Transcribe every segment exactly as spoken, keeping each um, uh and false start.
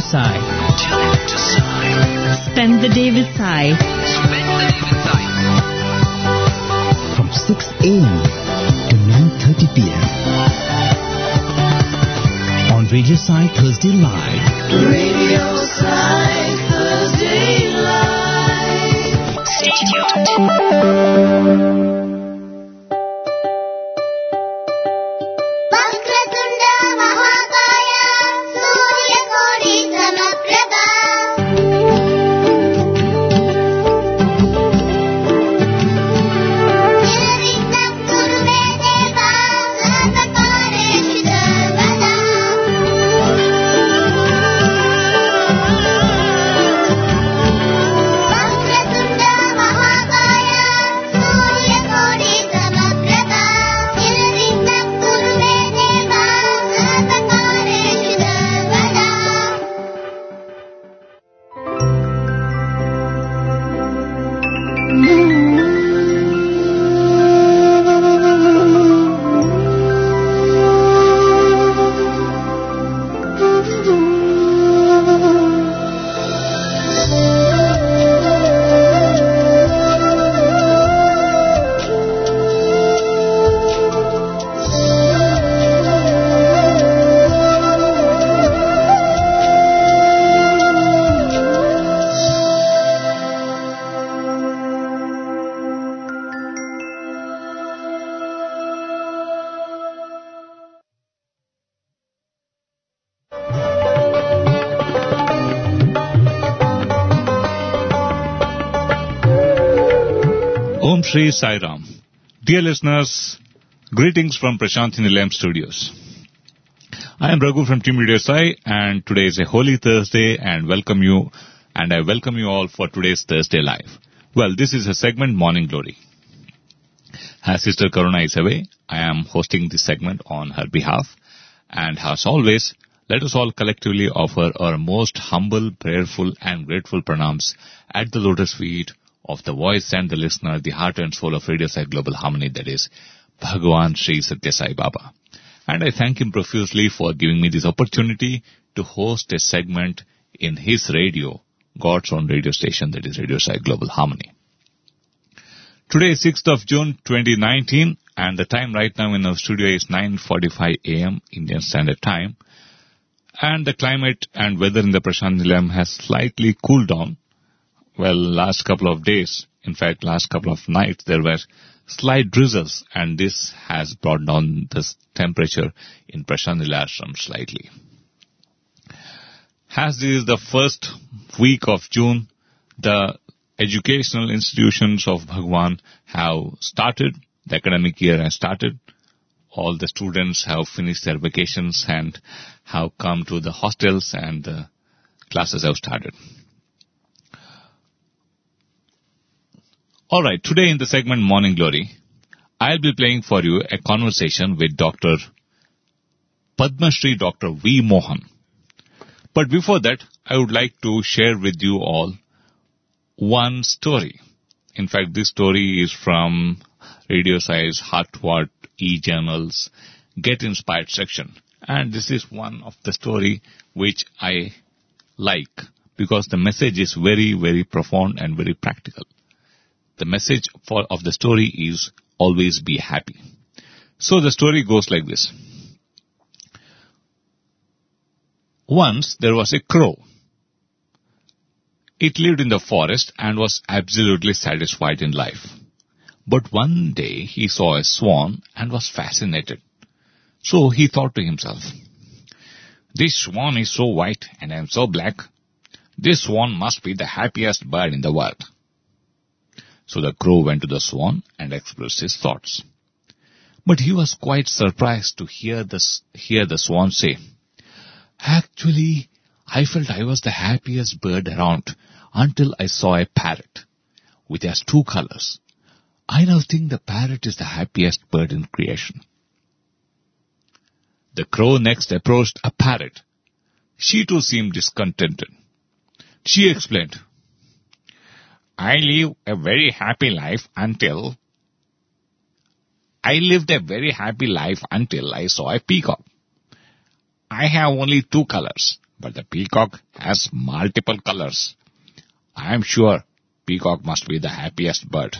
Sai. Tune in to Sai. Spend the day with Sai. Spend the day with Sai. From six a.m. to nine thirty p.m. on Radio Sai Thursday Live. Radio Sai Thursday Live. Stay tuned. Om Shri Sai Ram. Dear listeners, greetings from Prasanthi Nilayam Studios. I am Raghu from Team Radio Sai, and today is a Holy Thursday, and welcome you, and I welcome you all for today's Thursday Live. Well, this is a segment, Morning Glory. As Sister Karuna is away, I am hosting this segment on her behalf, and as always, let us all collectively offer our most humble, prayerful, and grateful pranams at the lotus feet of the voice and the listener, the heart and soul of Radio Sai Global Harmony, that is, Bhagavan Sri Satya Sai Baba. And I thank him profusely for giving me this opportunity to host a segment in his radio, God's own radio station, that is Radio Sai Global Harmony. Today is sixth of June twenty nineteen, and the time right now in our studio is nine forty-five a.m. Indian Standard Time. And the climate and weather in the Prasanthi Nilayam has slightly cooled down. Well, last couple of days, in fact, last couple of nights, there were slight drizzles, and this has brought down the temperature in Prasanthi Nilayam slightly. As this is the first week of June, the educational institutions of Bhagwan have started. The academic year has started. All the students have finished their vacations and have come to the hostels, and the classes have started. All right, today in the segment Morning Glory, I'll be playing for you a conversation with Doctor Padma Shri Doctor V. Mohan. But before that, I would like to share with you all one story. In fact, this story is from Radio Sai's Heartward e-journals Get Inspired section. And this is one of the story which I like because the message is very, very profound and very practical. The message for, of the story is always be happy. So the story goes like this. Once there was a crow. It lived in the forest and was absolutely satisfied in life. But one day he saw a swan and was fascinated. So he thought to himself, this swan is so white and I am so black. This swan must be the happiest bird in the world. So the crow went to the swan and expressed his thoughts. But he was quite surprised to hear this, hear the swan say, actually, I felt I was the happiest bird around until I saw a parrot, which has two colors. I now think the parrot is the happiest bird in creation. The crow next approached a parrot. She too seemed discontented. She explained, I live a very happy life until I lived a very happy life until I saw a peacock. I have only two colors, but the peacock has multiple colors. I am sure peacock must be the happiest bird.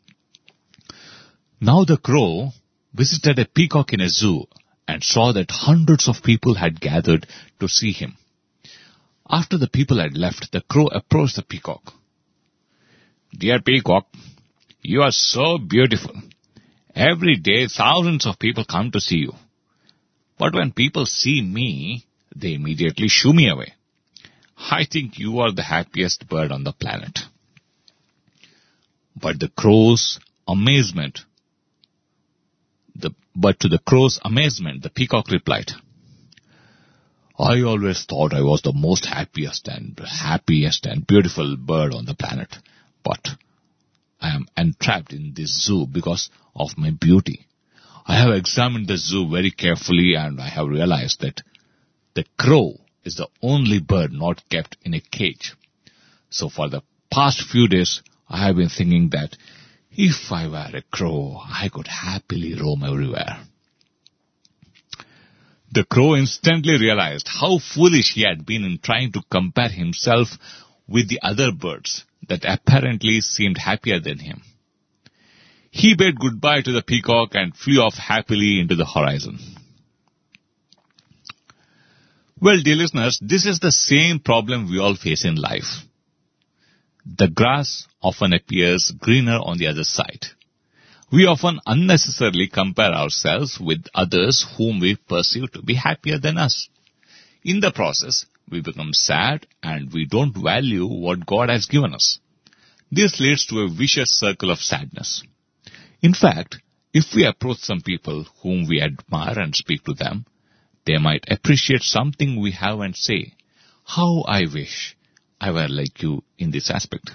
Now the crow visited a peacock in a zoo and saw that hundreds of people had gathered to see him. After the people had left, the crow approached the peacock. Dear peacock, you are so beautiful. Every day thousands of people come to see you. But when people see me, they immediately shoo me away. I think you are the happiest bird on the planet. But the crow's amazement, the, but to the crow's amazement, the peacock replied, I always thought I was the most happiest and happiest and beautiful bird on the planet. But I am entrapped in this zoo because of my beauty. I have examined the zoo very carefully and I have realized that the crow is the only bird not kept in a cage. So for the past few days, I have been thinking that if I were a crow, I could happily roam everywhere. The crow instantly realized how foolish he had been in trying to compare himself with the other birds that apparently seemed happier than him. He bade goodbye to the peacock and flew off happily into the horizon. Well, dear listeners, this is the same problem we all face in life. The grass often appears greener on the other side. We often unnecessarily compare ourselves with others whom we perceive to be happier than us. In the process, we become sad and we don't value what God has given us. This leads to a vicious circle of sadness. In fact, if we approach some people whom we admire and speak to them, they might appreciate something we have and say, how I wish I were like you in this aspect.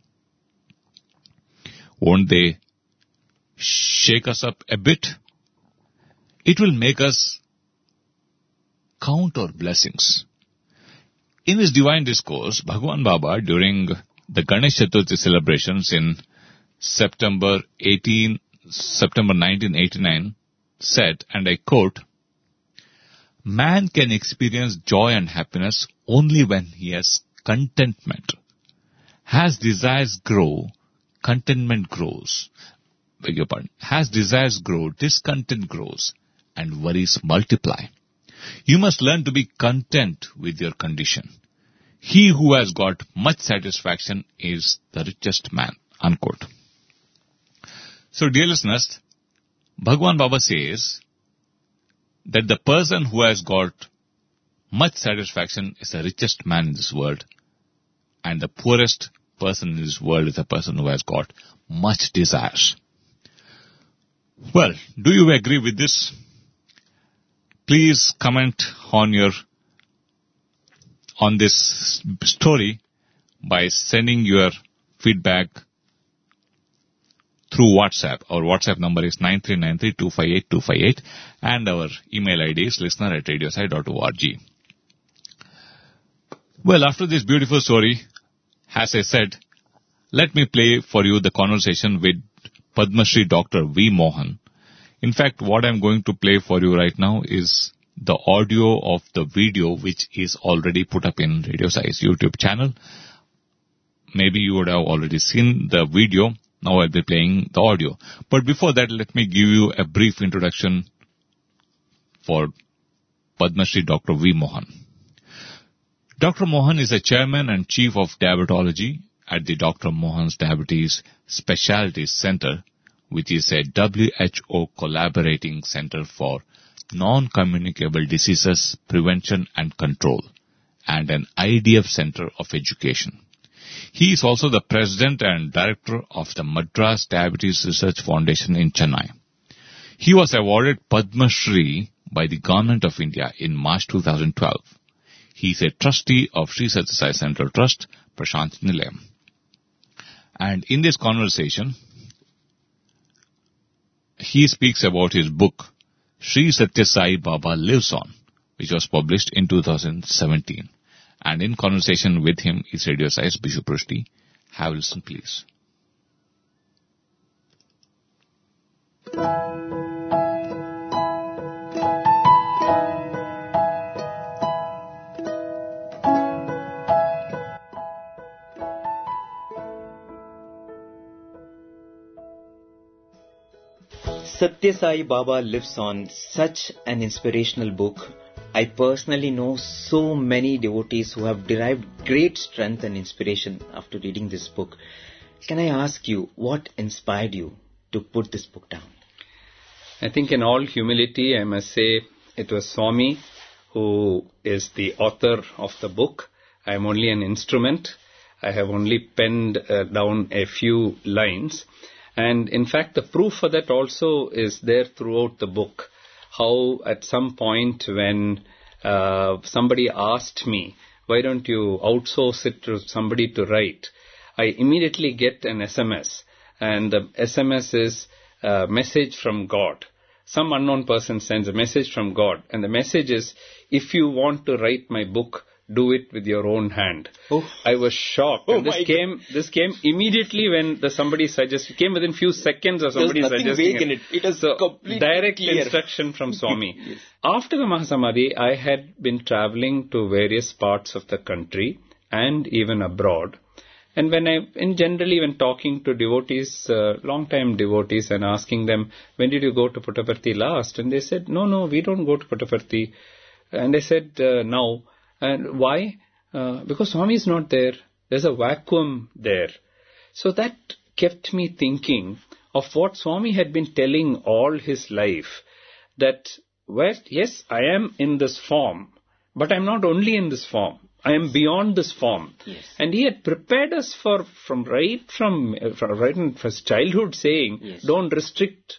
Won't they shake us up a bit? It will make us count our blessings. In his divine discourse, Bhagwan Baba, during the Ganesh Chaturthi celebrations in September eighteenth, September nineteen eighty-nine, said, and I quote, man can experience joy and happiness only when he has contentment. As desires grow, contentment grows. Beg your pardon. As desires grow, discontent grows, and worries multiply. You must learn to be content with your condition. He who has got much satisfaction is the richest man. Unquote. So, dear listeners, Bhagwan Baba says that the person who has got much satisfaction is the richest man in this world, and the poorest person in this world is the person who has got much desires. Well, do you agree with this? Please comment on your on this story by sending your feedback through WhatsApp. Our WhatsApp number is nine three nine three two five eight two five eight and our email I D is listener at radiosai dot org. Well, after this beautiful story, as I said, let me play for you the conversation with Padma Shri Doctor V. Mohan. In fact, what I'm going to play for you right now is the audio of the video which is already put up in Radio Sai's YouTube channel. Maybe you would have already seen the video. Now I'll be playing the audio. But before that, let me give you a brief introduction for Padma Shri Doctor V. Mohan. Doctor Mohan is a chairman and chief of diabetology at the Doctor Mohan's Diabetes Specialties Center, which is a W H O collaborating center for non-communicable diseases prevention and control, and an I D F center of education. He is also the president and director of the Madras Diabetes Research Foundation in Chennai. He was awarded Padma Shri by the Government of India in March two thousand twelve. He is a trustee of Sri Sathya Sai Central Trust, Prashanthi Nilayam. And in this conversation, he speaks about his book, Sri Sathya Sai Baba Lives On, which was published in two thousand seventeen. And in conversation with him is Radio Sai's Bishu Prusty. Have a listen, please. Satya Sai Baba Lives On, such an inspirational book. I personally know so many devotees who have derived great strength and inspiration after reading this book. Can I ask you, what inspired you to put this book down? I think in all humility, I must say it was Swami who is the author of the book. I am only an instrument. I have only penned uh, down a few lines. And in fact, the proof for that also is there throughout the book. How at some point when uh, somebody asked me, why don't you outsource it to somebody to write? I immediately get an S M S. And the S M S is a message from God. Some unknown person sends a message from God. And the message is, if you want to write my book, do it with your own hand. Oh. I was shocked. Oh, and this came this came immediately when the somebody suggested. It came within few seconds of somebody suggesting it. Vague in it. It is so completely direct clear. instruction from Swami. Yes. After the Mahasamadhi, I had been traveling to various parts of the country and even abroad. And when I, in generally when talking to devotees, uh, long-time devotees, and asking them, when did you go to Puttaparthi last? And they said, no, no, we don't go to Puttaparthi. And I said, uh, now. And why? Uh, because Swami is not there. There's a vacuum there. So that kept me thinking of what Swami had been telling all his life. That, well, yes, I am in this form, but I'm not only in this form. I am beyond this form. Yes. And he had prepared us for, from right from, uh, from right from his childhood saying, yes, don't restrict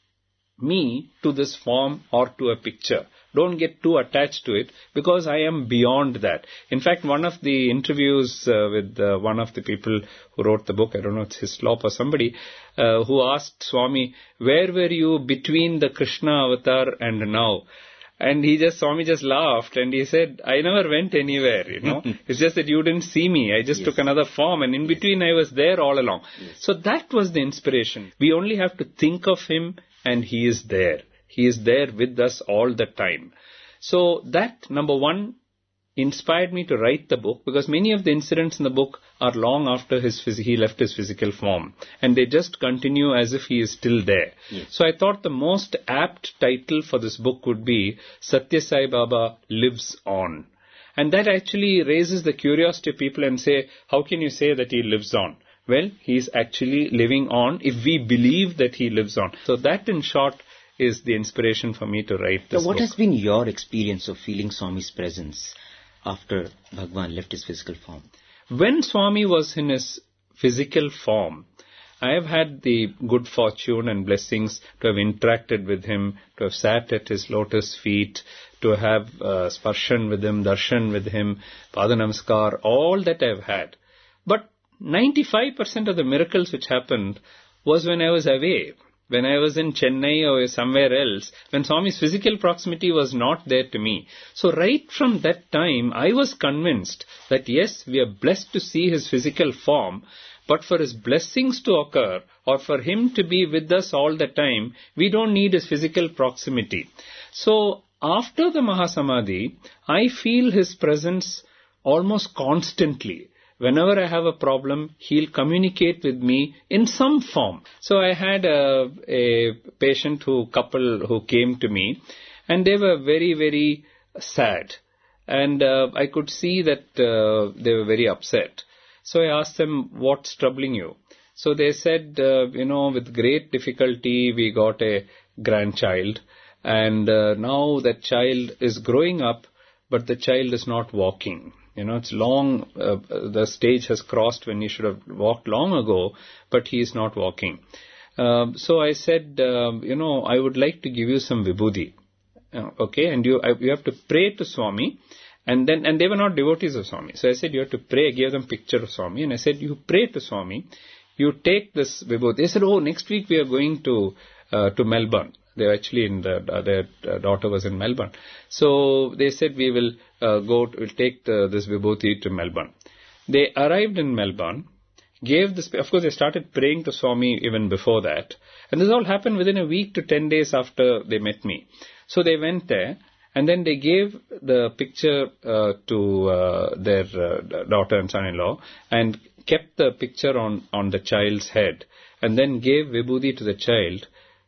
me to this form or to a picture. Don't get too attached to it, because I am beyond that. In fact, one of the interviews uh, with uh, one of the people who wrote the book, I don't know, it's Hislop or somebody, uh, who asked Swami, where were you between the Krishna avatar and now? And he just, Swami just laughed and he said, I never went anywhere, you know. It's just that you didn't see me. I just yes. took another form, and in between I was there all along. Yes. So that was the inspiration. We only have to think of him and he is there. He is there with us all the time. So that, number one, inspired me to write the book, because many of the incidents in the book are long after his phys- he left his physical form. And they just continue as if he is still there. Yes. So I thought the most apt title for this book would be Satya Sai Baba Lives On. And that actually raises the curiosity of people and say, how can you say that he lives on? Well, he is actually living on if we believe that he lives on. So that, in short, is the inspiration for me to write this so what book. Has been your experience of feeling Swami's presence after Bhagwan left his physical form? When Swami was in his physical form, I have had the good fortune and blessings to have interacted with him, to have sat at his lotus feet, to have uh, sparshan with him, darshan with him, pada namaskar, all that I have had. But ninety-five percent of the miracles which happened was when I was away. When I was in Chennai or somewhere else, when Swami's physical proximity was not there to me. So right from that time, I was convinced that yes, we are blessed to see his physical form, but for his blessings to occur, or for him to be with us all the time, we don't need his physical proximity. So after the Mahasamadhi, I feel his presence almost constantly. Whenever I have a problem, he'll communicate with me in some form. So I had a, a patient who, couple who came to me, and they were very, very sad. And uh, I could see that uh, they were very upset. So I asked them, what's troubling you? So they said, uh, you know, with great difficulty, we got a grandchild. And uh, now that child is growing up, but the child is not walking. You know, it's long, uh, the stage has crossed when he should have walked long ago, but he is not walking. Uh, so I said, uh, you know, I would like to give you some vibhuti. Uh, okay, and you I, you have to pray to Swami, and then, and they were not devotees of Swami. So I said, you have to pray, I gave them picture of Swami, and I said, you pray to Swami, you take this vibhuti. They said, oh, next week we are going to, uh, to Melbourne. They were actually in the, uh, their daughter was in Melbourne. So they said, we will uh, go, to, we'll take the, this vibhuti to Melbourne. They arrived in Melbourne, gave this, of course they started praying to Swami even before that. And this all happened within a week to ten days after they met me. So they went there, and then they gave the picture uh, to uh, their uh, daughter and son-in-law, and kept the picture on, on the child's head, and then gave vibhuti to the child.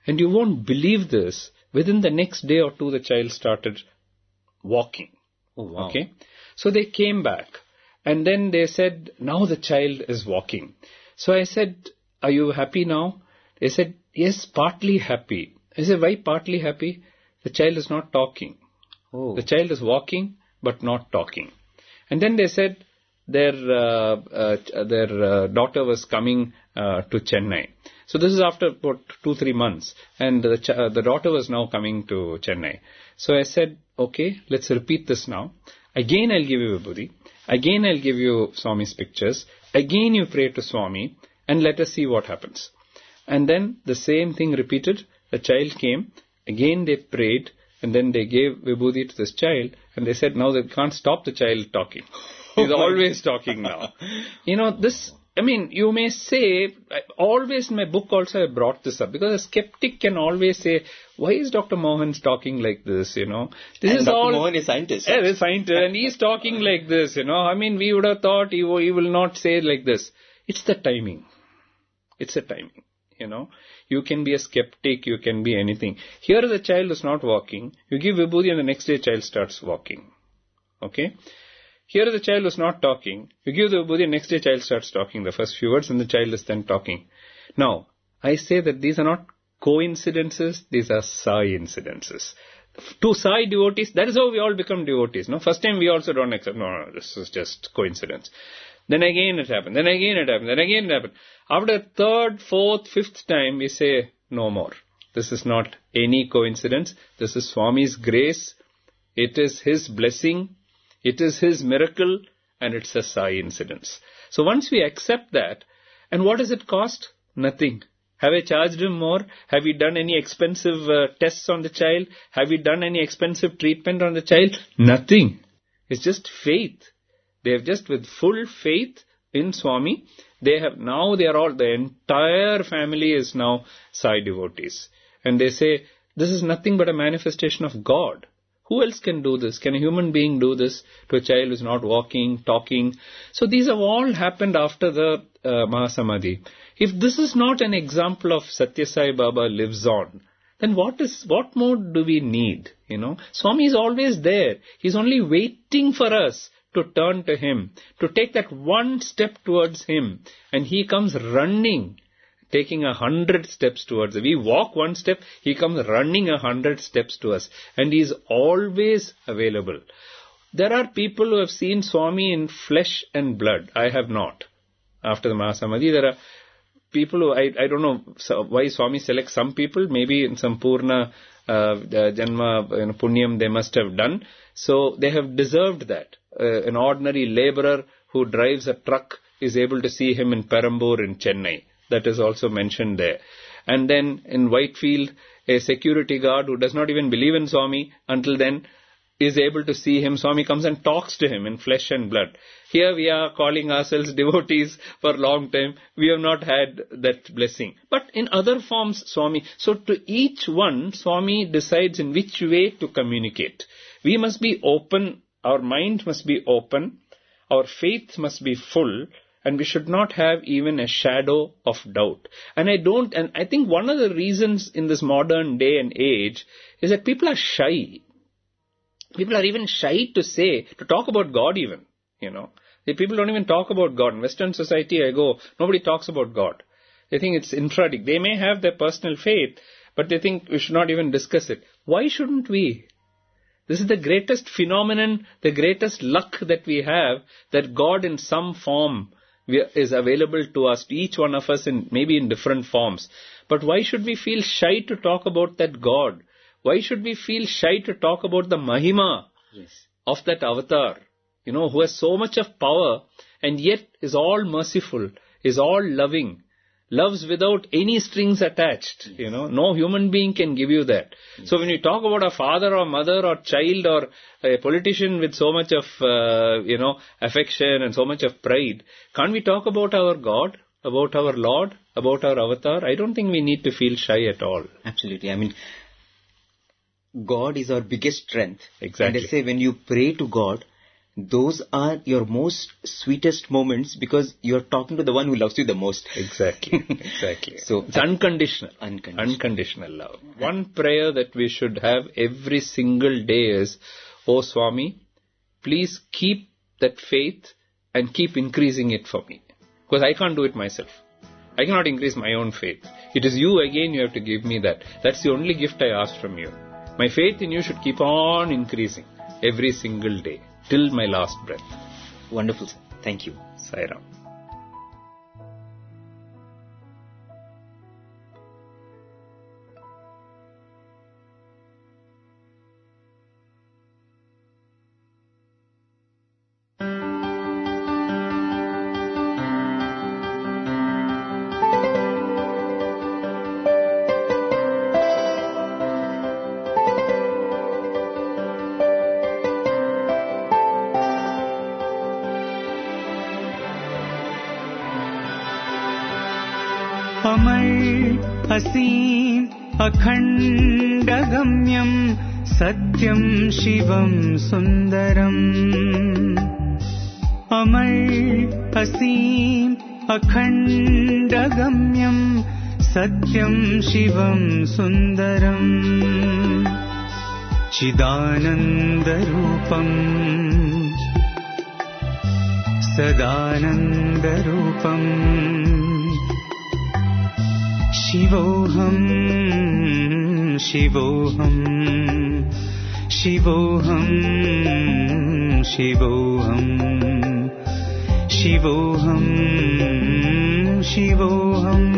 And you won't believe this. Within the next day or two, the child started walking. Oh, wow. Okay. So they came back. And then they said, now the child is walking. So I said, are you happy now? They said, yes, partly happy. I said, why partly happy? The child is not talking. Oh. The child is walking, but not talking. And then they said their uh, uh, their uh, daughter was coming uh, to Chennai. So this is after about two, three months. And the, ch- uh, the daughter was now coming to Chennai. So I said, okay, let's repeat this now. Again, I'll give you Vibhuti. Again, I'll give you Swami's pictures. Again, you pray to Swami and let us see what happens. And then the same thing repeated. The child came. Again, they prayed. And then they gave Vibhuti to this child. And they said, now they can't stop the child talking. He's always talking now. You know, this, I mean, you may say, I, always in my book also I brought this up. Because a skeptic can always say, why is Doctor Mohan talking like this, you know? This and is Doctor all, Mohan is scientist. Yeah, he's a scientist. And he's talking like this, you know. I mean, we would have thought he, he will not say like this. It's the timing. It's the timing. You know, you can be a skeptic, you can be anything. Here the child is not walking. You give Vibhuti and the next day child starts walking. Okay? Here the child is not talking. You give the Vibhuti and next day child starts talking the first few words and the child is then talking. Now, I say that these are not coincidences, these are Sai incidences. To Sai devotees, that is how we all become devotees. No, first time we also don't accept, no, no, this is just coincidence. Then again it happened, then again it happened, then again it happened. After third, fourth, fifth time, we say, no more. This is not any coincidence. This is Swami's grace. It is His blessing. It is His miracle. And it's a Sai incidence. So once we accept that, and what does it cost? Nothing. Have I charged him more? Have we done any expensive uh, tests on the child? Have we done any expensive treatment on the child? Nothing. It's just faith. They have just with full faith in Swami, they have now they are all, the entire family is now Sai devotees. And they say, this is nothing but a manifestation of God. Who else can do this? Can a human being do this to a child who is not walking, talking? So these have all happened after the uh, Mahasamadhi. If this is not an example of Satya Sai Baba lives on, then what is what more do we need? You know, Swami is always there. He's only waiting for us to turn to Him, to take that one step towards Him. And He comes running, taking a hundred steps towards us. We walk one step, He comes running a hundred steps to us. And He is always available. There are people who have seen Swami in flesh and blood. I have not. After the Mahasamadhi, there are people who, I, I don't know why Swami selects some people, maybe in some Purna uh, Janma you know, Punyam they must have done. So they have deserved that. Uh, an ordinary laborer who drives a truck is able to see him in Perambur in Chennai. That is also mentioned there. And then in Whitefield, a security guard who does not even believe in Swami until then is able to see him. Swami comes and talks to him in flesh and blood. Here we are calling ourselves devotees for a long time. We have not had that blessing. But in other forms, Swami. So to each one, Swami decides in which way to communicate. We must be open. Our mind must be open. Our faith must be full. And we should not have even a shadow of doubt. And I don't, and I think one of the reasons in this modern day and age is that people are shy. People are even shy to say, to talk about God even, you know. The people don't even talk about God. In Western society, I go, nobody talks about God. They think it's infratic. They may have their personal faith, but they think we should not even discuss it. Why shouldn't we? This is the greatest phenomenon, the greatest luck that we have, that God in some form is available to us, to each one of us, in maybe in different forms. But why should we feel shy to talk about that God? Why should we feel shy to talk about the Mahima yes. of that avatar, you know, who has so much of power and yet is all merciful, is all loving, loves without any strings attached, yes. you know. No human being can give you that. Yes. So when you talk about a father or mother or child or a politician with so much of, uh, you know, affection and so much of pride, can't we talk about our God, about our Lord, about our avatar? I don't think we need to feel shy at all. Absolutely. I mean, God is our biggest strength. Exactly. And they say when you pray to God, those are your most sweetest moments because you're talking to the one who loves you the most. Exactly, exactly. So it's unconditional. Unconditional. Unconditional love. One prayer that we should have every single day is, "Oh Swami, please keep that faith and keep increasing it for me. Because I can't do it myself. I cannot increase my own faith. It is you again, you have to give me that. That's the only gift I ask from you. My faith in you should keep on increasing every single day, till my last breath." Wonderful, sir. Thank you. Sai Ram. अमर असीम अखण्डगम्यं सत्यं शिवं सुन्दरम् अमर असीम अखण्डगम्यं सत्यं शिवं सुन्दरम् चिदानन्दरूपम् सदानन्दरूपम् शिवोऽहं शिवोऽहं शिवोऽहं शिवोऽहं शिवोऽहं शिवोऽहम्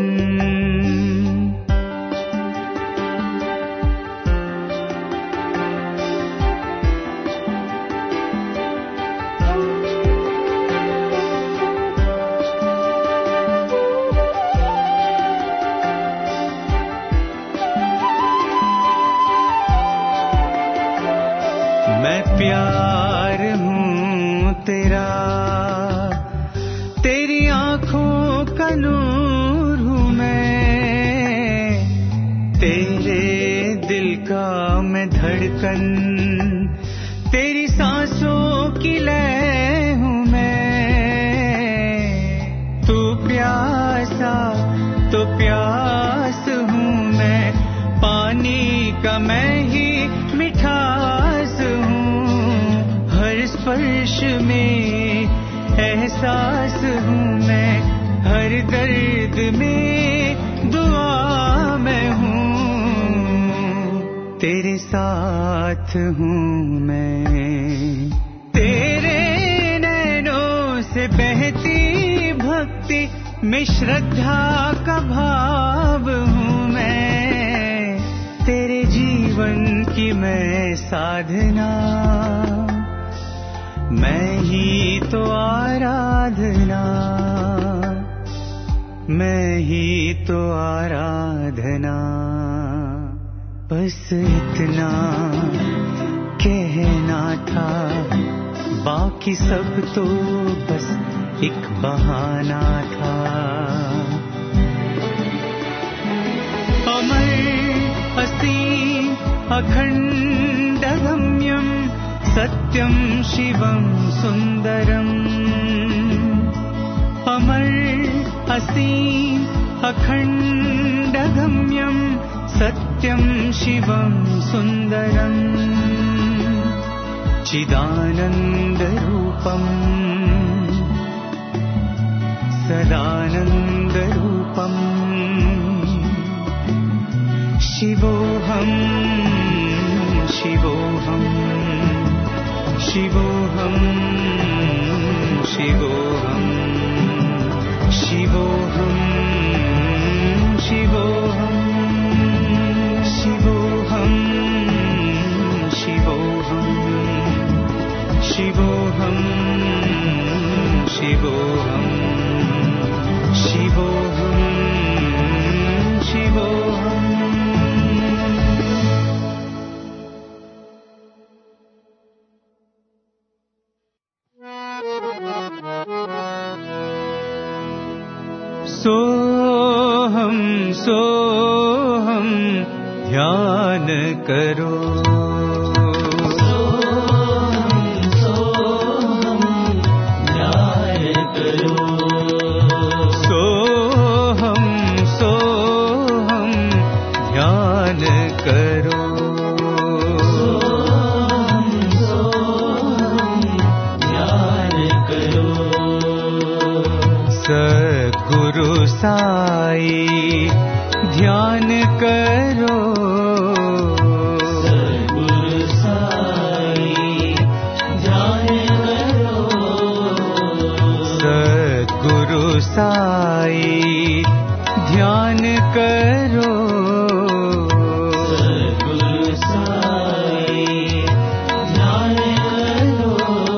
मैं प्यार हूँ तेरा, तेरी आँखों का नूर हूँ मैं, तेरे दिल का मैं धड़कन, तेरी सांसों की लय हूँ मैं। तू प्यासा तो प्यास हूँ मैं, पानी का मैं ही मिठास हूँ, हर स्पर्श में एहसास हूँ मैं, हर दर्द में दुआ मैं हूँ, तेरे साथ हूँ मैं। तेरे नैनों से बहती भक्ति में श्रद्धा का भाव हूँ मैं, तेरे जीवन की मैं साधना, मैं ही तो आराधना, मैं ही तो आराधना। बस इतना कहना था, बाकी सब तो बस एक बहाना था। अमर असीम अखण्डगम्यं सत्यं शिवं सुन्दरम् अमर असीम अखण्डगम्यं सत्यं शिवं सुन्दरम् चिदानन्दरूपम् सदानन्दरूपम् शिवोऽहं शिवोऽहं शिवोऽहं शिवोऽहं शिवोऽहं शिवोऽहं शिवोऽहं शिवोऽहं शिवोऽहं शिवोऽहं शिवोऽहं शिवोऽहम्। सोहम सोहम ध्यान करो, सोहम सोहम साई ध्यान करो सद्गुरु साई ध्यान करो सद्गुरु साई ध्यान करो सद्गुरु साई ध्यान करो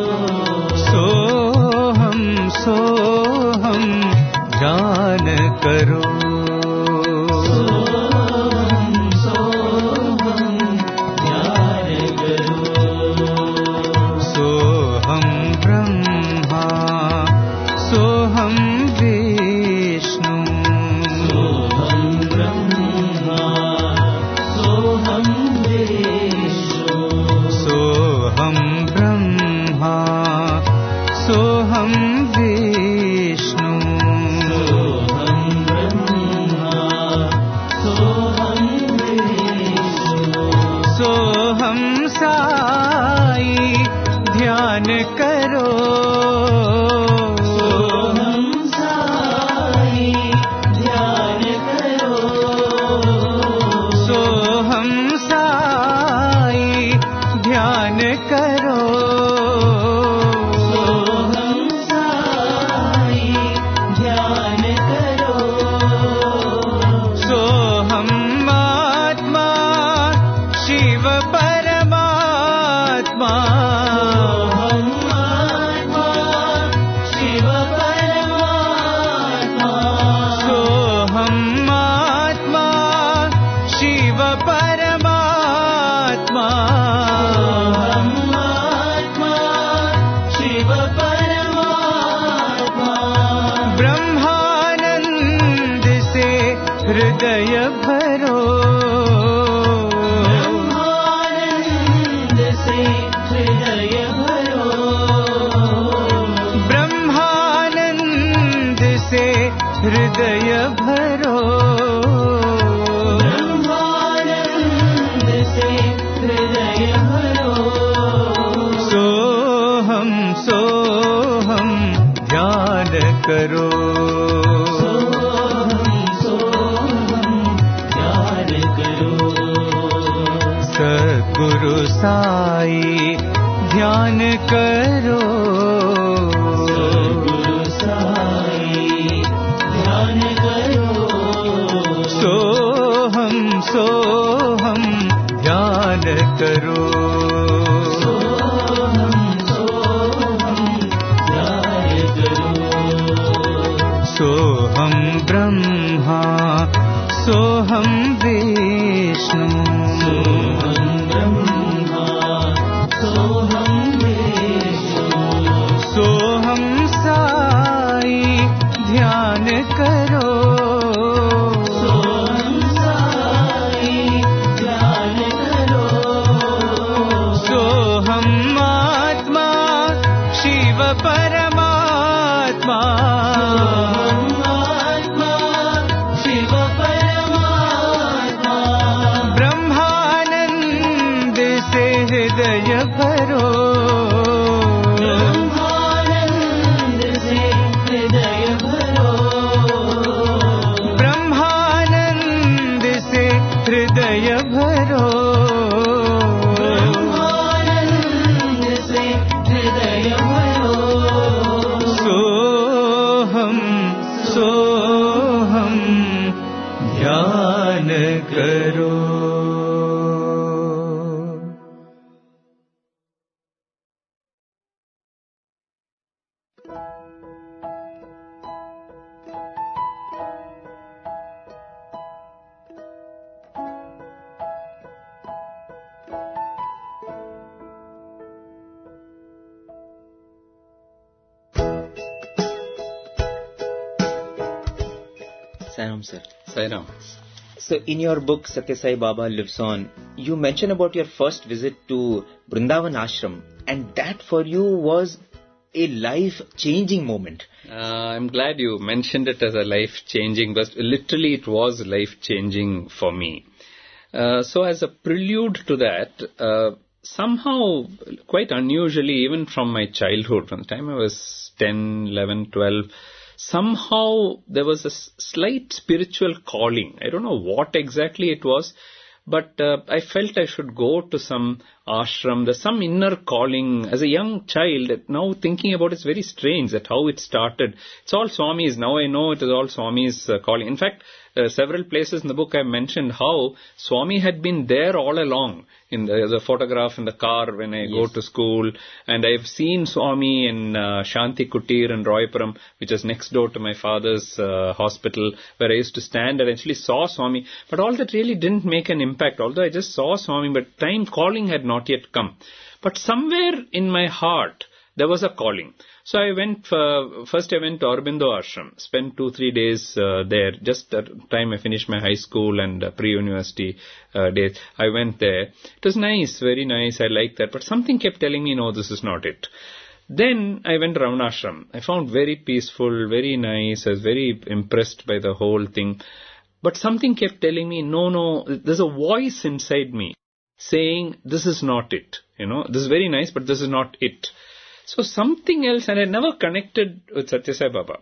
सोहम सोहम ध्यान करो सोहम सोहम ध्यान करो सोहम ब्रह्मा सोहम विष्णु सोहम ब्रह्मा सोहम विष्णु सोहम ब्रह्मा सोहम विष्णु सोहम ब्रह्मा सोहम विष्णु सोहम साई ध्यान करो सोहम साई ध्यान करो सोहम साई ध्यान करो सोहम साई ध्यान करो सोहम आत्मा शिव परमात्मा सोहम आत्मा शिव परमात्मा सोहम आत्मा शिव परमात्मा सोहम आत्मा शिव परमात्मा ब्रह्मानंद से हृदय भरो ब्रह्मानंद से हृदय भरो ब्रह्मानंद से हृदय भरो ब्रह्मानंद से हृदय भरो सोहम सोहम ध्यान करो सोहम सोहम ध्यान करो सद्गुरु साई ध्यान करो सद्गुरु साई ध्यान करो सोहम सोहम ध्यान करो सोहम सोहम ध्यान करो सोहम ब्रह्मा सोहम विष्णु सोहम ब्रह्मा सोहम विष्णु सोहम साई ध्यान करो सोहम साई ध्यान करो सोहम आत्मा शिव परमात्मा सोहम आत्मा शिव परमात्मा ब्रह्मानंद से हृदय भरो ब्रह्मानंद से हृदय भरो ब्रह्मानंद से हृदय भरो ब्रह्मानंद से हृदय भरो सोहम सोहम ध्यान करो Sairam sir. Sairam. So in your book Satya Sai Baba Lives On, you mention about your first visit to Vrindavan Ashram, and that for you was a life-changing moment. Uh, I'm glad you mentioned it as a life-changing, but literally it was life-changing for me. Uh, so as a prelude to that, uh, somehow, quite unusually, even from my childhood, from the time I was ten, eleven, twelve, somehow there was a s- slight spiritual calling. I don't know what exactly it was, but uh, I felt I should go to some ashram. There's some inner calling. As a young child, now thinking about it, it's very strange that how it started. It's all Swami's. Now I know it is all Swami's uh, calling. In fact, uh, several places in the book I mentioned how Swami had been there all along. In the, the photograph in the car when I yes. go to school, and I've seen Swami in uh, Shanti Kutir in Royapuram, which is next door to my father's uh, hospital, where I used to stand and actually saw Swami. But all that really didn't make an impact, although I just saw Swami, but time calling had not yet come. But somewhere in my heart, there was a calling. So I went, uh, first I went to Aurobindo Ashram, spent two, three days uh, there, just at the time I finished my high school and uh, pre-university uh, days. I went there. It was nice, very nice, I liked that, but something kept telling me, no, this is not it. Then I went to Ramana Ashram. I found very peaceful, very nice, I was very impressed by the whole thing. But something kept telling me, no, no, there's a voice inside me saying, this is not it. You know, this is very nice, but this is not it. So something else, and I never connected with Satya Sai Baba.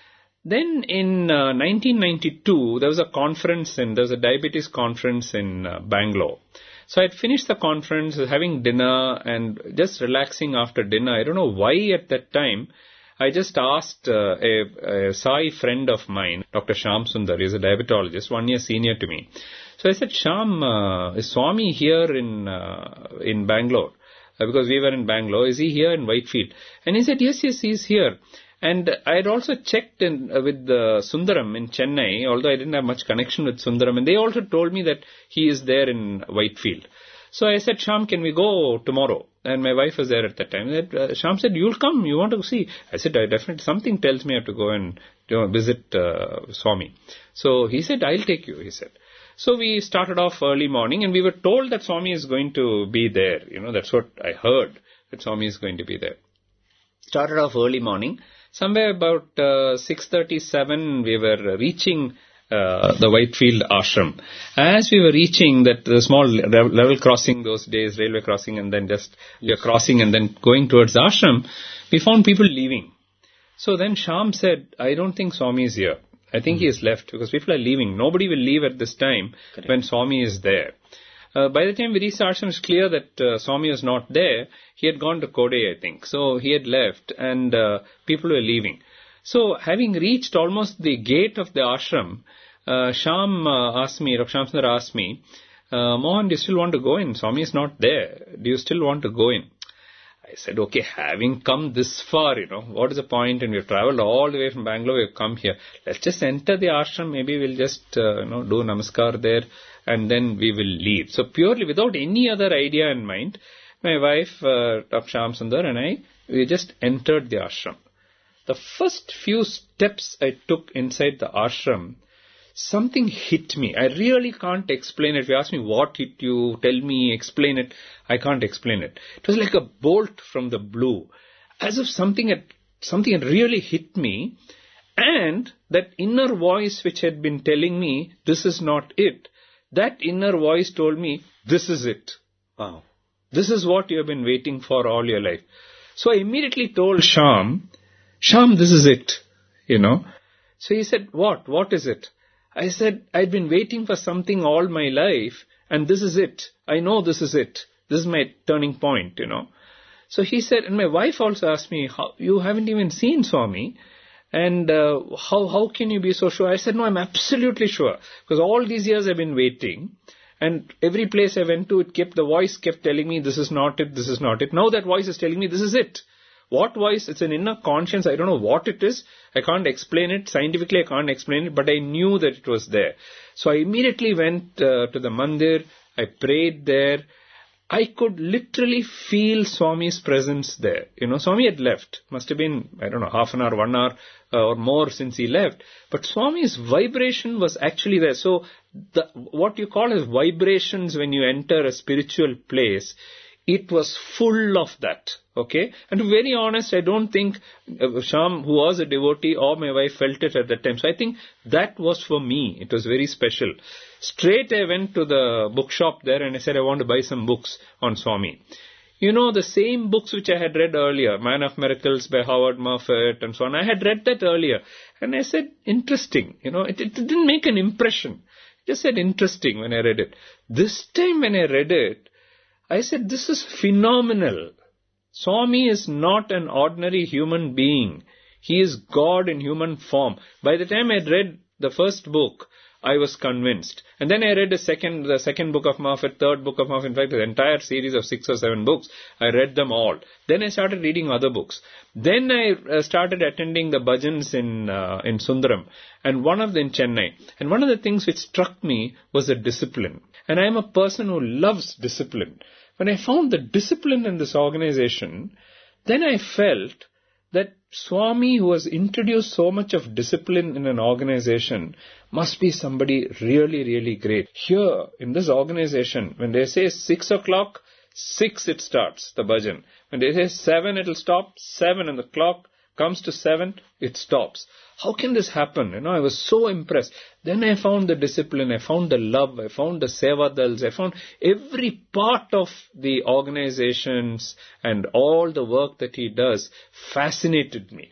Then in uh, nineteen ninety-two, there was a conference, and there was a diabetes conference in uh, Bangalore. So I'd finished the conference, having dinner, and just relaxing after dinner. I don't know why at that time, I just asked uh, a, a Sai friend of mine, Doctor Shyam Sundar, he's a diabetologist, one year senior to me. So I said, Shyam, uh, is Swami here in uh, in Bangalore? Uh, because we were in Bangalore, is he here in Whitefield? And he said, yes, yes, he's here. And I had also checked in, uh, with uh, Sundaram in Chennai, although I didn't have much connection with Sundaram, and they also told me that he is there in Whitefield. So I said, Shyam, can we go tomorrow? And my wife was there at that time. And uh, Shyam said, you'll come, you want to see? I said, I definitely, something tells me I have to go and you know, visit uh, Swami. So he said, I'll take you, he said. So we started off early morning, and we were told that Swami is going to be there. You know, that's what I heard, that Swami is going to be there. Started off early morning. Somewhere about uh, six thirty-seven, we were reaching uh, the Whitefield ashram. As we were reaching that the small level crossing those days, railway crossing, and then just we were crossing and then going towards the ashram, we found people leaving. So then Shyam said, I don't think Swami is here. I think mm-hmm. he has left because people are leaving. Nobody will leave at this time Correct. When Swami is there. Uh, by the time we reached ashram, it's clear that uh, Swami was not there. He had gone to Kodai, I think. So he had left and uh, people were leaving. So having reached almost the gate of the ashram, uh, Shyam uh, asked me, Doctor Shyam Sundar asked me, uh, Mohan, do you still want to go in? Swami is not there. Do you still want to go in? I said, okay, having come this far, you know, what is the point? And we've traveled all the way from Bangalore, we've come here. Let's just enter the ashram. Maybe we'll just, uh, you know, do namaskar there and then we will leave. So purely without any other idea in mind, my wife, uh, Doctor Shyam Sundar and I, we just entered the ashram. The first few steps I took inside the ashram, something hit me. I really can't explain it. If you ask me what hit you, tell me, explain it, I can't explain it. It was like a bolt from the blue, as if something had, something had really hit me, and that inner voice which had been telling me, this is not it, that inner voice told me, this is it. Wow. This is what you have been waiting for all your life. So I immediately told Shyam, Shyam, this is it, you know. So he said, what? What is it? I said, I'd been waiting for something all my life, and this is it. I know this is it. This is my turning point, you know. So he said, and my wife also asked me, how, you haven't even seen Swami, and uh, how how can you be so sure? I said, no, I'm absolutely sure, because all these years I've been waiting, and every place I went to, it kept the voice kept telling me, this is not it, this is not it. Now that voice is telling me, this is it. What voice? It's an inner conscience. I don't know what it is. I can't explain it. Scientifically, I can't explain it, but I knew that it was there. So I immediately went uh, to the mandir. I prayed there. I could literally feel Swami's presence there. You know, Swami had left. Must have been, I don't know, half an hour, one hour uh, or more since he left. But Swami's vibration was actually there. So the, what you call as vibrations when you enter a spiritual place, it was full of that, okay? And to be very honest, I don't think uh, Shyam, who was a devotee, or my wife felt it at that time. So I think that was for me. It was very special. Straight I went to the bookshop there and I said, I want to buy some books on Swami. You know, the same books which I had read earlier, Man of Miracles by Howard Moffat and so on, I had read that earlier. And I said, interesting. You know, it, it didn't make an impression. It just said interesting when I read it. This time when I read it, I said, this is phenomenal. Swami is not an ordinary human being. He is God in human form. By the time I read the first book, I was convinced. And then I read the second, the second book of Moffat, third book of Moffat, in fact, the entire series of six or seven books. I read them all. Then I started reading other books. Then I uh, started attending the bhajans in, uh, in Sundaram, and one of them in Chennai. And one of the things which struck me was the discipline. And I am a person who loves discipline. When I found the discipline in this organization, then I felt that Swami, who has introduced so much of discipline in an organization, must be somebody really, really great. Here, in this organization, when they say six o'clock, six it starts, the bhajan. When they say seven, it'll stop, seven, and the clock comes to seven, it stops. How can this happen? You know, I was so impressed. Then I found the discipline, I found the love, I found the sevadals, I found every part of the organizations and all the work that he does fascinated me.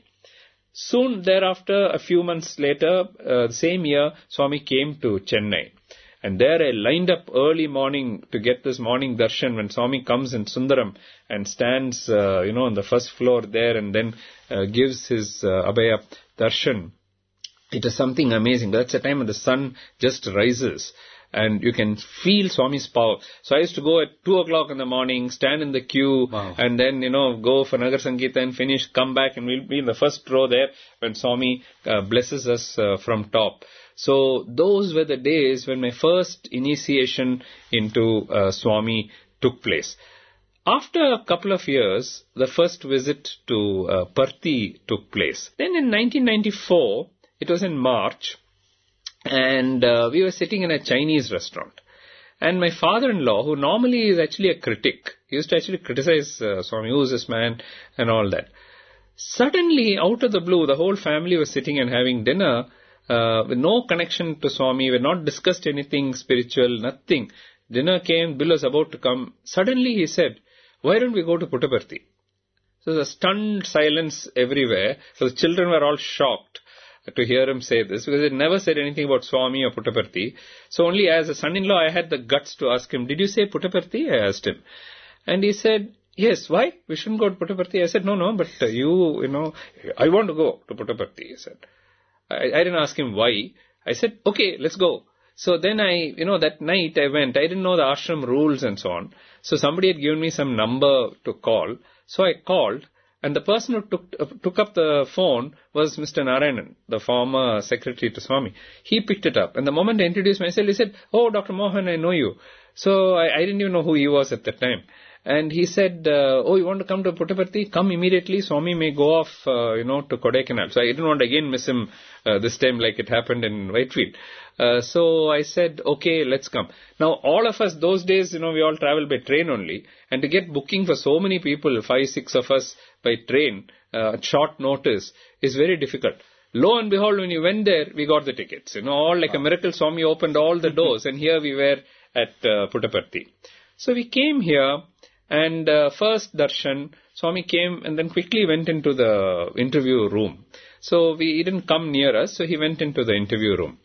Soon thereafter, a few months later, uh, same year, Swami came to Chennai. And there I lined up early morning to get this morning darshan when Swami comes in Sundaram and stands, uh, you know, on the first floor there and then uh, gives his uh, Abhaya darshan. It is something amazing. That's the time when the sun just rises and you can feel Swami's power. So I used to go at two o'clock in the morning, stand in the queue, wow. and then, you know, go for Nagar Sankirtan and finish, come back, and we'll be in the first row there when Swami uh, blesses us uh, from top. So those were the days when my first initiation into uh, Swami took place. After a couple of years, the first visit to uh, Parthi took place. Then in nineteen ninety-four, it was in March, and uh, we were sitting in a Chinese restaurant. And my father-in-law, who normally is actually a critic, he used to actually criticize uh, Swami, who is this man, and all that. Suddenly, out of the blue, the whole family was sitting and having dinner, uh, with no connection to Swami. We had not discussed anything spiritual, nothing. Dinner came, bill was about to come. Suddenly he said, why don't we go to Puttaparthi? So there was a stunned silence everywhere. So the children were all shocked to hear him say this, because he never said anything about Swami or Puttaparthi. So only as a son-in-law, I had the guts to ask him, did you say Puttaparthi? I asked him. And he said, yes, why? We shouldn't go to Puttaparthi. I said, no, no, but uh, you, you know, I want to go to Puttaparthi, he said. I, I didn't ask him why. I said, okay, let's go. So then I, you know, that night I went. I didn't know the ashram rules and so on. So somebody had given me some number to call. So I called, and the person who took uh, took up the phone was Mister Narayanan, the former secretary to Swami. He picked it up, and the moment I introduced myself, he said, oh, Doctor Mohan, I know you. So I, I didn't even know who he was at that time. And he said, uh, oh, you want to come to Puttaparthi? Come immediately. Swami may go off, uh, you know, to Kodaikanal. So I didn't want to again miss him uh, this time like it happened in Whitefield. Uh, so I said, okay, let's come. Now, all of us, those days, you know, we all travel by train only. And to get booking for so many people, five, six of us by train, uh, at short notice, is very difficult. Lo and behold, when you went there, we got the tickets. You know, all like wow. a miracle, Swami opened all the doors. And here we were at uh, Puttaparthi. So we came here. And uh, first darshan, Swami came and then quickly went into the interview room. So we, he didn't come near us, so he went into the interview room.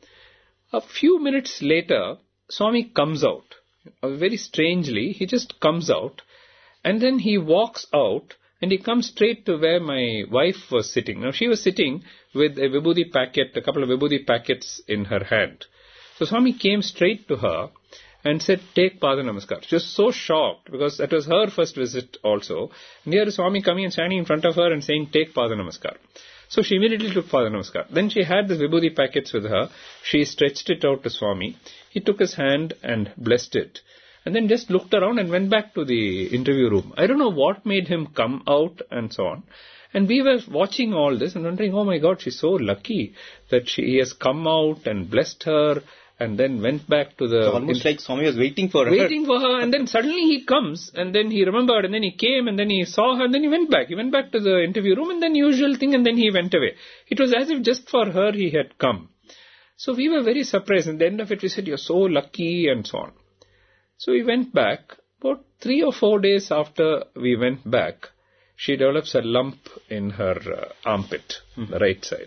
A few minutes later, Swami comes out. Uh, very strangely, he just comes out. And then he walks out and he comes straight to where my wife was sitting. Now she was sitting with a vibhuti packet, a couple of vibhuti packets in her hand. So Swami came straight to her and said, take Pada Namaskar. She was so shocked because that was her first visit also. And here is Swami coming and standing in front of her and saying, take Pada Namaskar. So she immediately took Pada Namaskar. Then she had the vibhuti packets with her. She stretched it out to Swami. He took his hand and blessed it. And then just looked around and went back to the interview room. I don't know what made him come out and so on. And we were watching all this and wondering, oh my God, she's so lucky that she, he has come out and blessed her. And then went back to the... So almost in, like Swami was waiting for her. Waiting for her. And then suddenly he comes. And then he remembered. And then he came. And then he saw her. And then he went back. He went back to the interview room. And then usual thing. And then he went away. It was as if just for her he had come. So we were very surprised. And at the end of it we said, you're so lucky and so on. So we went back. About three or four days after we went back, she develops a lump in her uh, armpit, mm-hmm. the right side.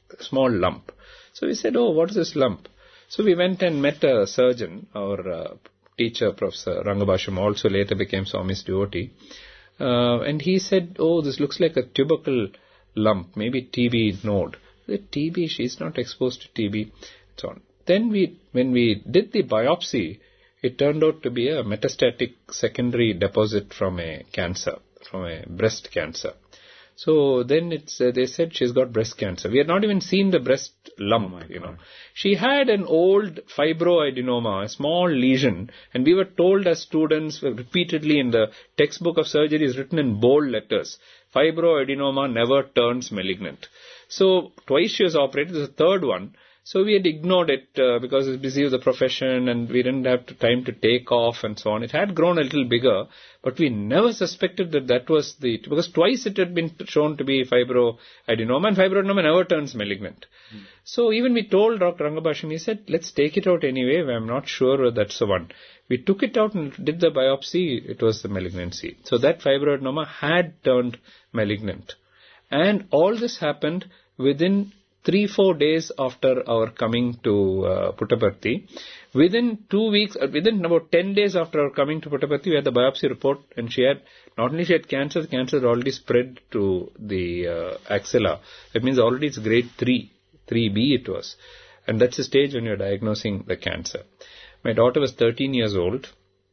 a small lump. So we said, oh, what is this lump? So we went and met a surgeon, our uh, teacher, Professor Rangabasham, also later became Swami's devotee. Uh, and he said, oh, this looks like a tubercle lump, maybe T B node. The T B, she's not exposed to T B, so on. Then we, when we did the biopsy, it turned out to be a metastatic secondary deposit from a cancer, from a breast cancer. So then it's, uh, they said she's got breast cancer. We had not even seen the breast lump, oh you know. She had an old fibroadenoma, a small lesion, and we were told as students repeatedly in the textbook of surgery is written in bold letters, fibroadenoma never turns malignant. So twice she was operated, this is the third one. So we had ignored it uh, because it's busy with the profession and we didn't have time to take off and so on. It had grown a little bigger, but we never suspected that that was the, because twice it had been shown to be fibroadenoma, and fibroadenoma never turns malignant. Mm. So even we told Doctor Rangabasham, he said, let's take it out anyway. I'm not sure that's the one. We took it out and did the biopsy. It was the malignancy. So that fibroadenoma had turned malignant. And all this happened within three, four days after our coming to uh, Puttaparthi. Within two weeks, uh, within about ten days after our coming to Puttaparthi, we had the biopsy report, and she had, not only she had cancer, the cancer had already spread to the uh, axilla. That means already it's grade three, three B it was. And that's the stage when you're diagnosing the cancer. My daughter was thirteen years old,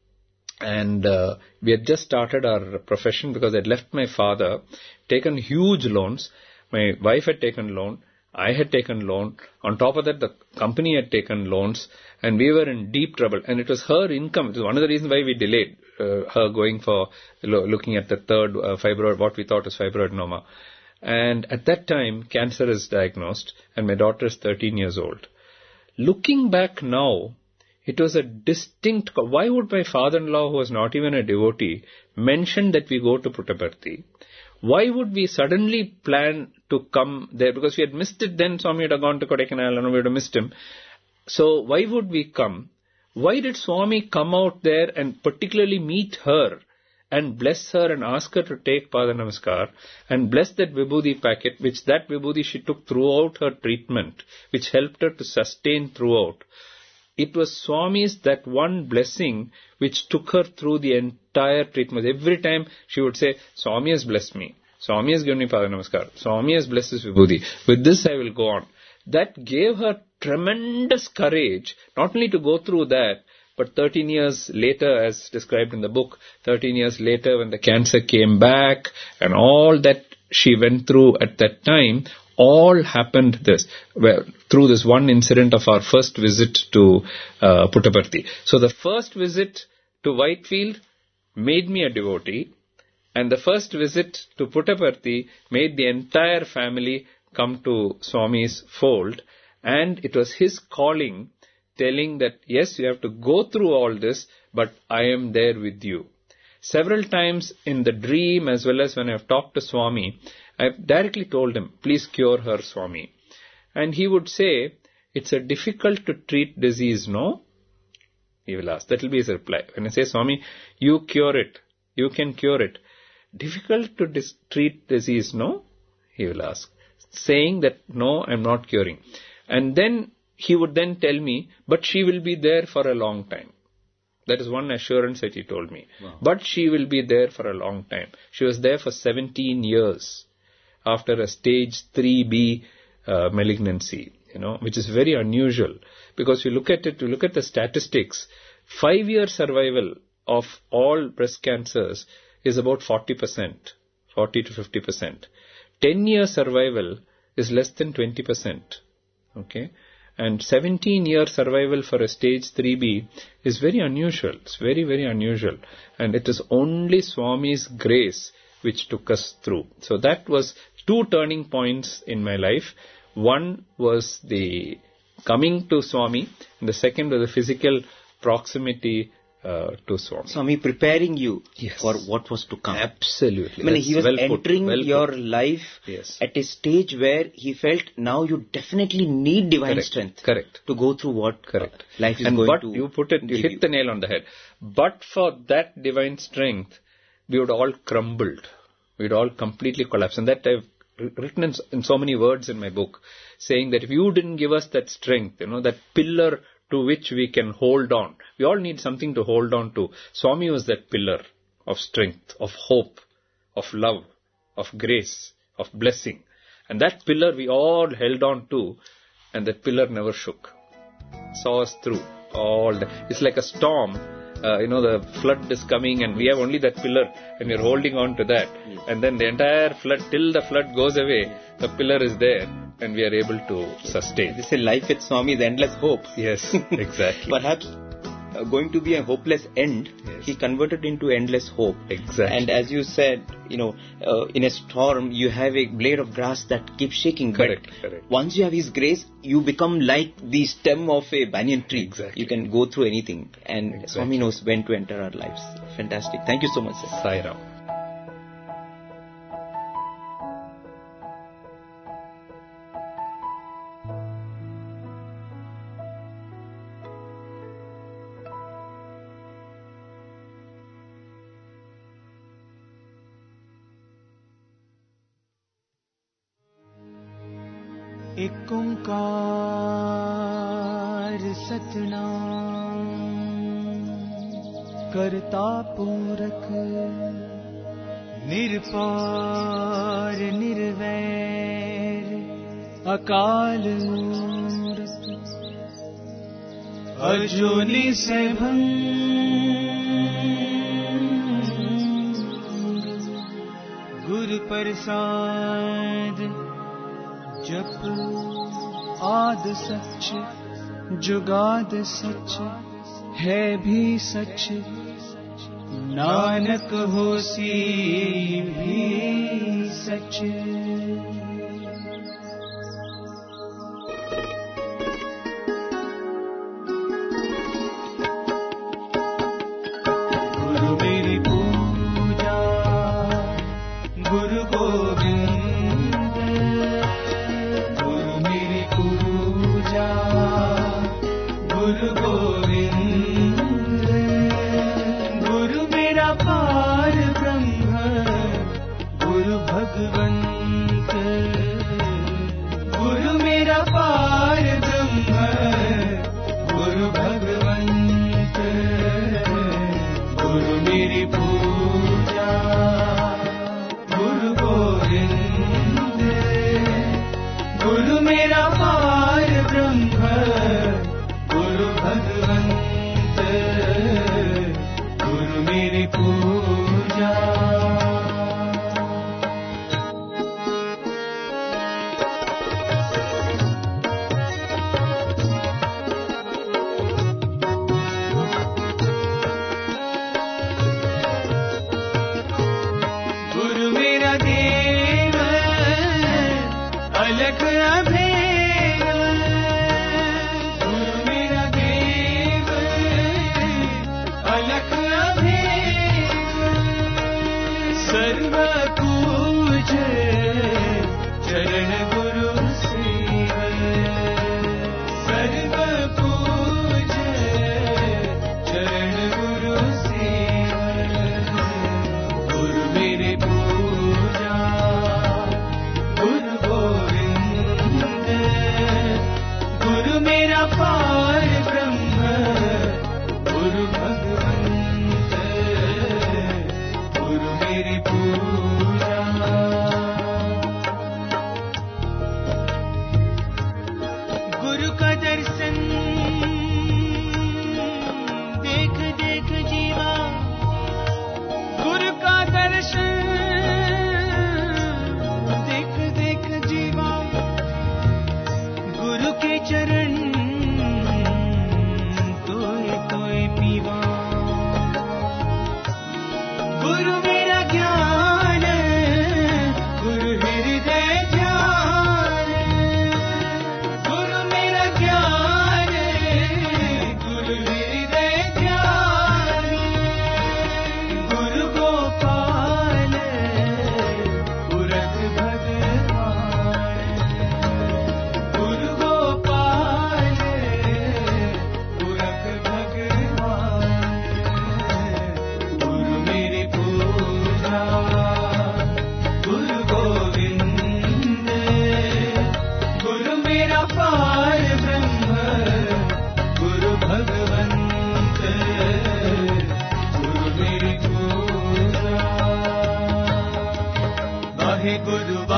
and uh, we had just started our profession because I'd left my father, taken huge loans. My wife had taken loan. I had taken loan. On top of that, the company had taken loans, and we were in deep trouble. And it was her income. It was one of the reasons why we delayed uh, her going for lo- looking at the third uh, fibroid, what we thought was fibroadenoma. And at that time, cancer is diagnosed, and my daughter is thirteen years old. Looking back now, it was a distinct... Why would my father-in-law, who was not even a devotee, mention that we go to Puttaparthi? Why would we suddenly plan to come there? Because we had missed it then, Swami had gone to Kodaikanal and we would have missed him. So why would we come? Why did Swami come out there and particularly meet her and bless her and ask her to take Pada Namaskar and bless that Vibhuti packet, which that Vibhuti she took throughout her treatment, which helped her to sustain throughout? It was Swami's, that one blessing, which took her through the entire treatment. Every time she would say, Swami has blessed me. Swami has given me Pada Namaskar. Swami has blessed this Vibhuti. With this I will go on. That gave her tremendous courage, not only to go through that, but thirteen years later, as described in the book, thirteen years later when the cancer came back and all that she went through at that time, all happened this, well, through this one incident of our first visit to uh, Puttaparthi. So the first visit to Whitefield made me a devotee, and the first visit to Puttaparthi made the entire family come to Swami's fold, and it was his calling, telling that, yes, you have to go through all this, but I am there with you. Several times in the dream, as well as when I have talked to Swami, I have directly told him, please cure her, Swami. And he would say, it's a difficult to treat disease, no? He will ask. That will be his reply. When I say, Swami, you cure it. You can cure it. Difficult to dis- treat disease, no? He will ask. Saying that, no, I'm not curing. And then he would then tell me, but she will be there for a long time. That is one assurance that he told me. Wow. But she will be there for a long time. She was there for seventeen years after a stage three B uh, malignancy, you know, which is very unusual. Because you look at it, you look at the statistics, five-year survival of all breast cancers is about forty percent, forty to fifty percent. ten-year survival is less than twenty percent. Okay? And seventeen-year survival for a stage three B is very unusual. It's very, very unusual. And it is only Swami's grace which took us through. So that was two turning points in my life. One was the coming to Swami, and the second was the physical proximity uh, to Swami. Swami preparing you Yes. for what was to come. Absolutely. I mean, That's he was well put, entering well put. your life Yes. at a stage where he felt now you definitely need divine Correct. strength Correct. to go through what Correct. uh, life is and going but to you put it, you give hit the nail on the head. But for that divine strength, we would all crumbled. We would all completely collapse. And that I've written in, in so many words in my book, saying that if you didn't give us that strength, you know, that pillar to which we can hold on. We all need something to hold on to. Swami was that pillar of strength, of hope, of love, of grace, of blessing. And that pillar we all held on to, and that pillar never shook. Saw us through all the, it's like a storm. Uh, you know, the flood is coming and we have only that pillar and we're holding on to that. Mm. And then the entire flood, till the flood goes away, the pillar is there and we are able to sustain. This is life with Swami, the endless hope. Yes, exactly. Perhaps uh, going to be a hopeless end, yes. He converted into endless hope. Exactly. And as you said, you know, uh, in a storm, you have a blade of grass that keeps shaking. Correct, but correct. Once you have His grace, you become like the stem of a banyan tree. Exactly. You can go through anything. And exactly. Swami knows when to enter our lives. Fantastic. Thank you so much, sir. Sai Ram. एक ओंकार सतनाम करता पूरक निरपार निर्वैर अकाल मूरत अजूनी सैभं गुरु प्रसाद जप आद सच जुगाद सच है भी सच नानक होसी भी सच। गुरु मेरी पूजा गुरु गोविंद, गुरु मेरी पूजा गुरु गोविंद, गुरु मेरा पार ब्रह्म गुरु भगवंत।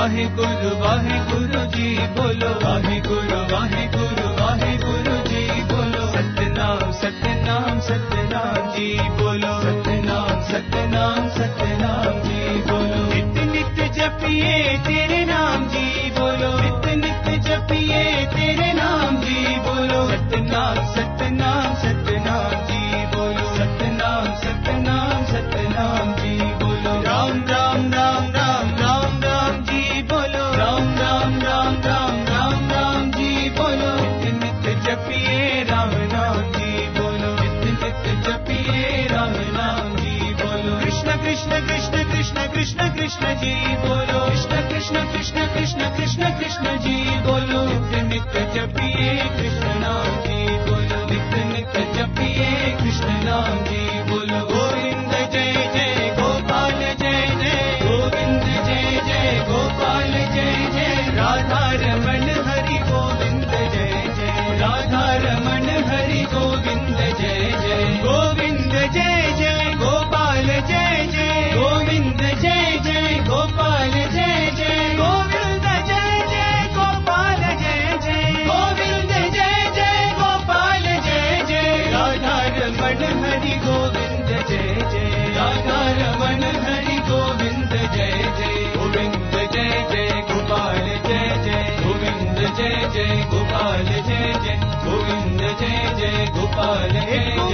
वाहिगुरु वाहिगुरु जी बोलो वाहिगुरु वाहिगुरु वाहिगुरु जी बोलो सतनाम सतनाम सतनाम जी बोलो सतनाम सतनाम सतनाम जी बोलो नित्य नित्य जपिए तेरे नाम जी बोलो नित्य नित्य जपिए तेरे नाम जी बोलो सतनाम सतनाम सतनाम जी बोलो सतनाम सतनाम सतनाम जी बोलो राम राम राम राम राम राम जी बोलो राम राम राम राम राम राम जी बोलो नित्य नित्य जपिए राम नाम जी बोलो नित्य नित्य जपिए राम नाम जी बोलो कृष्ण कृष्ण कृष्ण कृष्ण कृष्ण कृष्ण जी बोलो कृष्ण कृष्ण कृष्ण कृष्ण कृष्ण कृष्ण जी बोलो नित्य नित्य जपिए कृष्ण नाम जी बोलो नित्य नित्य जपिए कृष्ण नाम जी बोलो गोविंद जय जय गोपाल जय जय गोविंद जय जय गोपाल जय जय राधा रमण हरि गोविंद जय जय राधा रमण हरि गोविंद जय जय गोविंद जय जय गोपाल जय जय गोविंद जय जय गोपाल जय जय गोविंद जय जय गोपाल जय जय गोविंद जय जय गोपाल जय जय राधा रमण हरि गोविंद जय जय राधा रमण हरि गोविंद जय जय गोविंद जय जय गोपाल जय जय गोविंद जय जय गोपाल जय जय गोविंद जय जय गोपाल जय जय गोविंद जय जय गोपाल जय जय गोविंद जय जय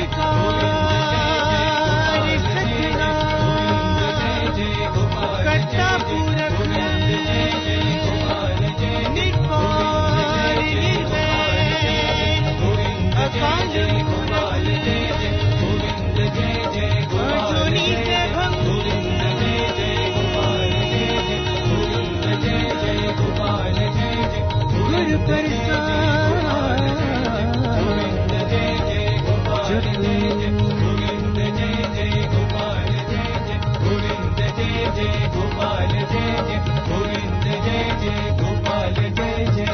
गोपाल जय जय गोविंद जय जय गोपाल जय जय गोविंद जय जय गोपाल जय जय गोविंद जय जय गोपाल जय जय गोविंद जय जय गोपाल जय जय गोविंद जय जय गोपाल जय जय गुरु प्रसाद गोविंद जय जय गोपाल जय जय गोविंद जय जय गोपाल जय जय गोविंद जय जय गोपाल जय जय गोविंद जय जय गोपाल जय जय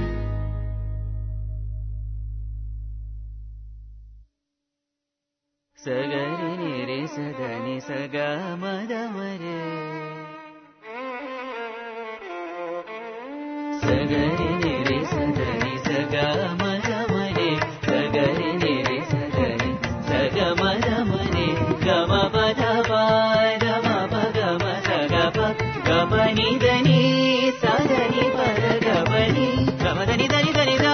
సగరి నిరి సదని సగ మదమరే సగరి నిరి సదని సగ మదమరే సగరి నిరి సదని సగ మదమరే గమ పద పద మప గమ సగ ప గమ నిదని సదని పద గమని గమదని దని దని దా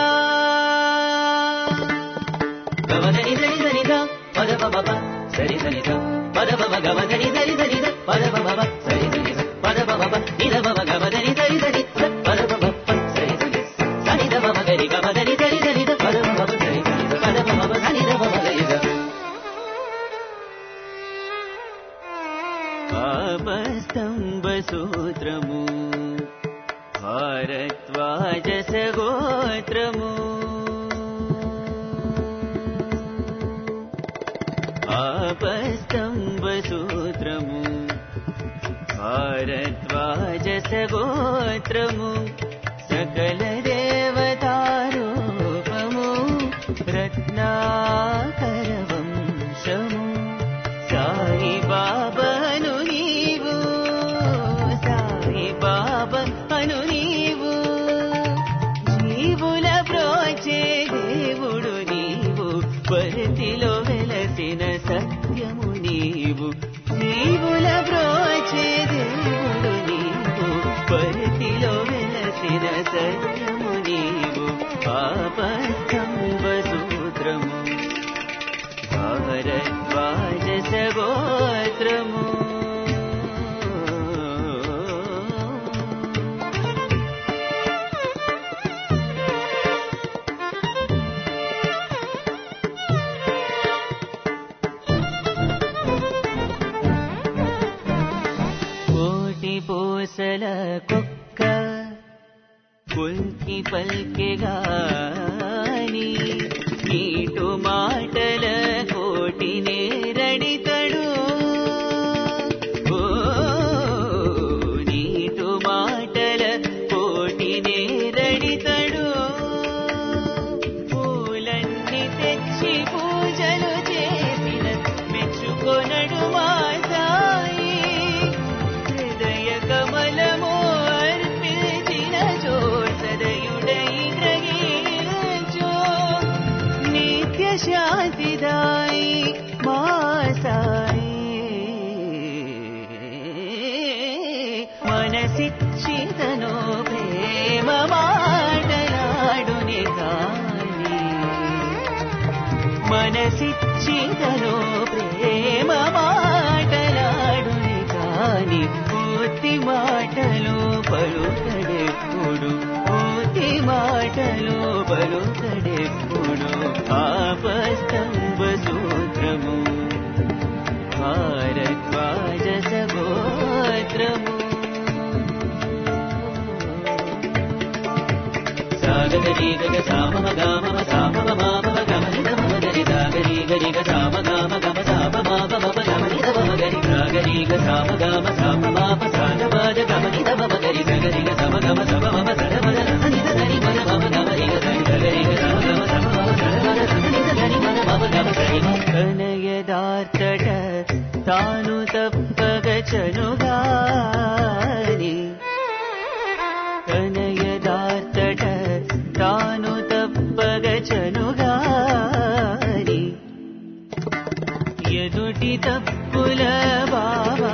గమదని దని దని దా పద పద ప సరి సరి ద పద పద గమ దని దని దని ద పద పద ప సరి సరి ద పద పద ప నిద పద గమ దని దని దని పద పద ప సరి సరి సని ద పద గరి గమ దని దని దని ద పద పద ప సరి సరి ద పద పద ప సని ద పద గరి ద ఆపస్తంభ సూత్రము భారద్వాజ సగోత్రము ఆపస్తంభ సూత్రము భారద్వాజ సగోత్రము సకల దేవతారూపము రత్నాకర వంశము సాయి బాబాను నీవు సాయి బాబాను నీవు జీవుల బ్రోచే దేవుడు నీవు పరితిలో వెలసిన సత్యము నీవు జీవుల బ్రోచే దేవుడు నీవు పరితిలో వెలసిన సత్యము నీవు పాపస్తంభ సూత్రము భారద్వాజ సగోత్రము పూసల కుక్క కుల్కి పల్కెగాని నీటు మాటల కోటి నేరడితడు ఓ నీటు మాటల కోటి నేరడితడు పూలన్నీ తెచ్చి పూజలు చేసిన మెచ్చుకొనడు మా సాయి హృదయ కమలము అర్పి మనసిచ్చితనో ప్రేమ మాటలాడునే కాని మనసిచ్చితనో ప్రేమ మాటలాడునే కాని పూర్తి మాటలో పలుకడెప్పుడు పూర్తి మాటలో పలుకడెప్పుడు ఆపస్తంభ సూత్రము భారద్వాజ సగోత్రము సాగరి గగ సామ గమ సామ మామ గమని దమ గరి సాగరి గరి గ సామ గమ గమ సామ మామ గమని దమ గరి సాగరి గ సామ గమ సామ మామ సాన బాజ గమని దమ గరి సాగరి గ సమ గమ సమ మమ సద మద రసని దరి మద మమ గమని గ సాగరి గ సమ గమ సమ మమ సద మద రసని దరి మద మమ గమ సరి కనయదార్తట తాను తప్పగచనుగాని కనయదార్తట తాను తప్పగచనుగాని ఎదుటి తప్పుల బాబా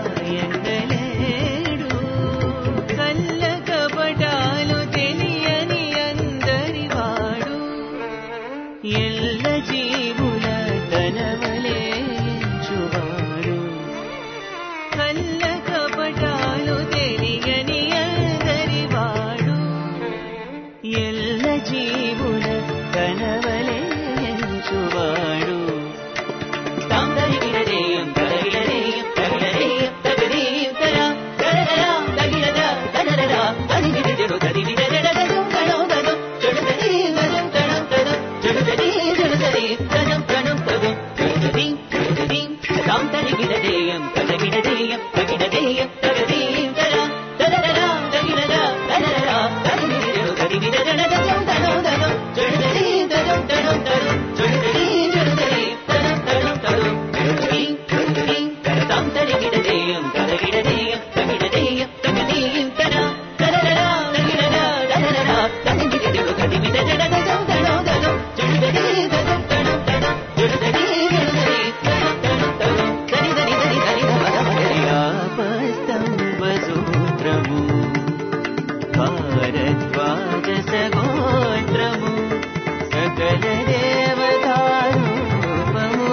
ఎందలేడు కల్ల కపటాలు తెలియని అందరి వాడు ఎల్ల జీవుల తనవలే ఎంచువాడు కల్ల కపటాలు తెలియని అందరి వాడు ఎల్ల జీవుల తనవలే ఎంచువాడు తాందరిగినదేయం తరగినదేయం తగినదేయం తగదేయం తరా తరరా తగినద తనరరా తనిగినదెడు తదిగినదెడదం కణం దదం చెడుదదేం దదం కణం దదం చెడుదదేం చెడుదదేం దదం కణం దదం చెడుదదేం చెడుదదేం తాందరిగినదేయం తరగినదేయం తగినదేయం తగదేయం తరా తరరా తగినద తనరరా తనిగినదెడు తదిగినదెడదం కణం దదం చెడుదదేం దదం కణం దదం చెడుదదేం చెడుదదేం దదం కణం దదం చెడుదదేం చెడుదదేం కరతాం తరిగినదేయం తరగినదేయం తగినదేయం తగదేయం తరా తరరా తగినద తనరరా తనిగినదెడు తదిగినదెడదం కణం దదం చెడుదదేం దదం కణం దదం చెడుదదేం చెడుదదేం దదం కణం దదం దరి దరి దరి దరి దమ దమ దరి ఆపస్తంభ సూత్రము భారద్వాజ సగోత్రము సకల దేవతారూపము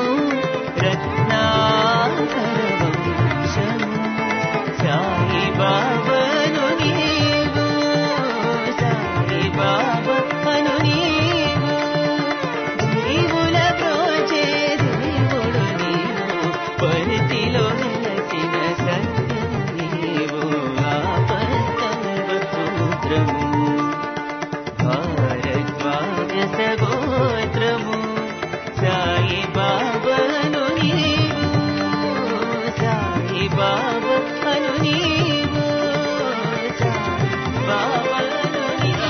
రత్నాకరవంశము సాయి బాబను నీవు సాయి బాబను నీవు జీవుల ప్రోచే దేవుడు నీవు పరితిలో నెలసిన సత్యం నీవు ఆపస్తంభ సూత్రము భారద్వాజ సగోత్రము సాయి బాబను నీవు సాయి బాబను నీవు సాయి బాబను నీవు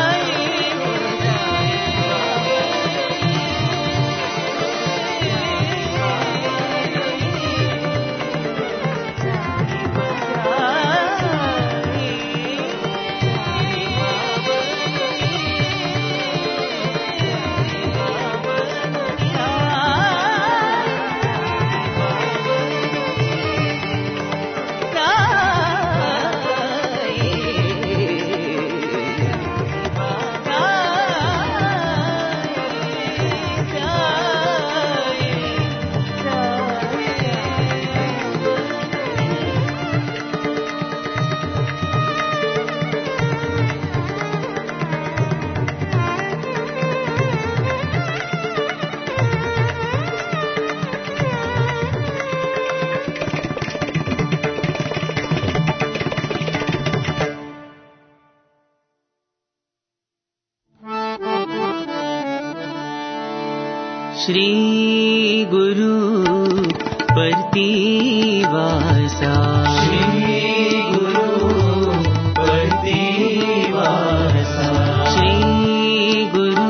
श्री गुरु प्रतिवासा श्री गुरु प्रतिवासा श्री गुरु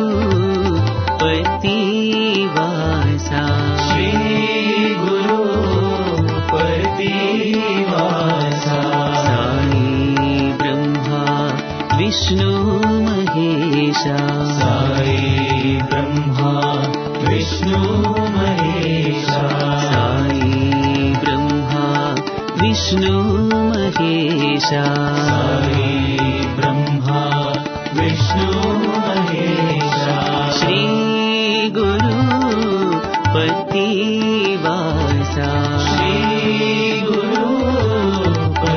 प्रतिवासा श्री गुरु प्रतिवासा साई ब्रह्मा विष्णु महेशा साई ब्रह्मा विष्णु महेशा साई ब्रह्मा विष्णु महेशा साई ब्रह्मा विष्णु महेशा श्री गुरु पतिवासा श्री गुरु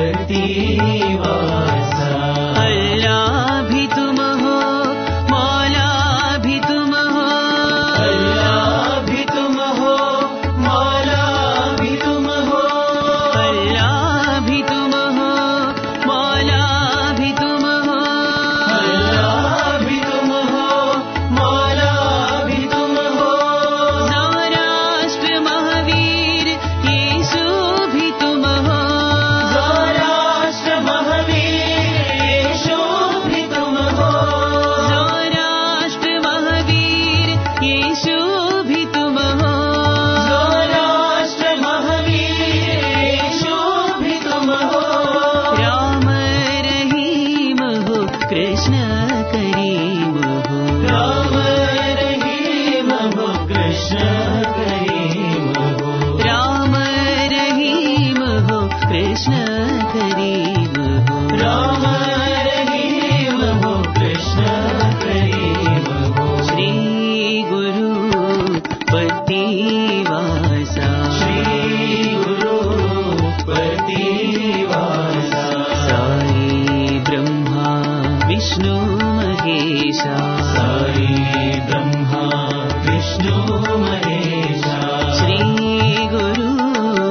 पतिवासा अल्लाह भी तुम हो मौला भी तुम हो अल्लाह भी तुम हो मौला भी तुम हो अल्लाह भी तुम हो मौला भी तुम हो अल्लाह भी तुम हो मौला भी तुम हो सौराष्ट्र महावीर यीशु भी तुम हो सौराष्ट्र महावीर यीशु भी तुम हो सौराष्ट्र महावीर यीशु भी तुम हो सौराष्ट्र महावीर यीशु भी तुम हो राम रहीम हो कृष्ण करीम हो राम रहीम हो कृष्ण करीम हो राम रहीम हो कृष्ण करीम हो राम रहीम हो कृष्ण करीम हो श्री गुरु पतिवासा श्री गुरु पतिवासा साई ब्रह्मा विष्णु महेशा साई ब्रह्मा विष्णु महेशा श्री गुरु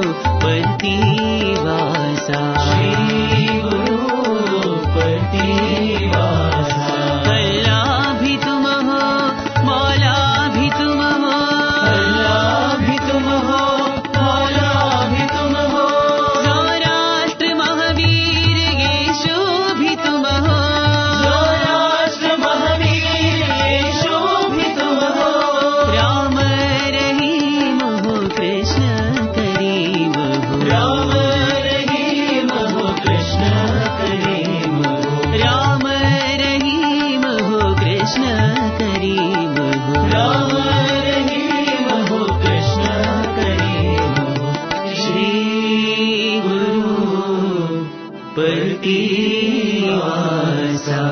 पतिवासा श्री गुरु पतिवासा अल्लाह भी तुम हो मौला भी तुम हो अल्लाह भी तुम हो मौला भी तुम हो सौराष्ट्र महावीर यीशु भी तुम हो सौराष्ट्र महावीर यीशु भी तुम हो राम रहीम हो कृष्ण करीम हो राम रहीम हो कृष्ण करीम हो राम रहीम हो कृष्ण करीम हो राम रहीम हो कृष्ण करीम हो श्री गुरु पतिवासा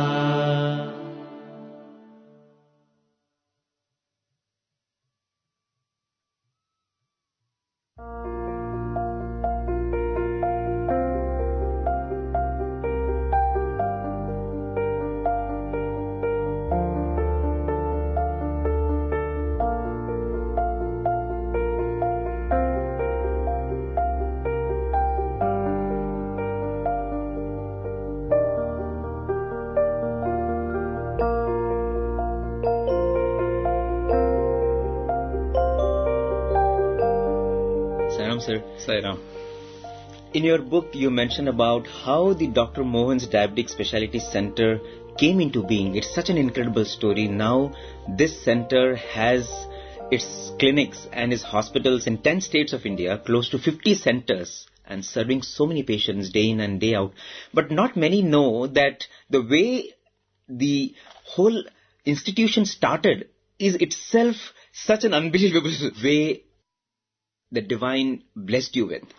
Sairam sir, Sairam. in your book you mention about how the Doctor Mohan's Diabetic Specialty Center came into being. It's such an incredible story. Now this center has its clinics and its hospitals in ten states of India, close to fifty centers, and serving so many patients day in and day out. But not many know that the way the whole institution started is itself such an unbelievable way the divine blessed you with.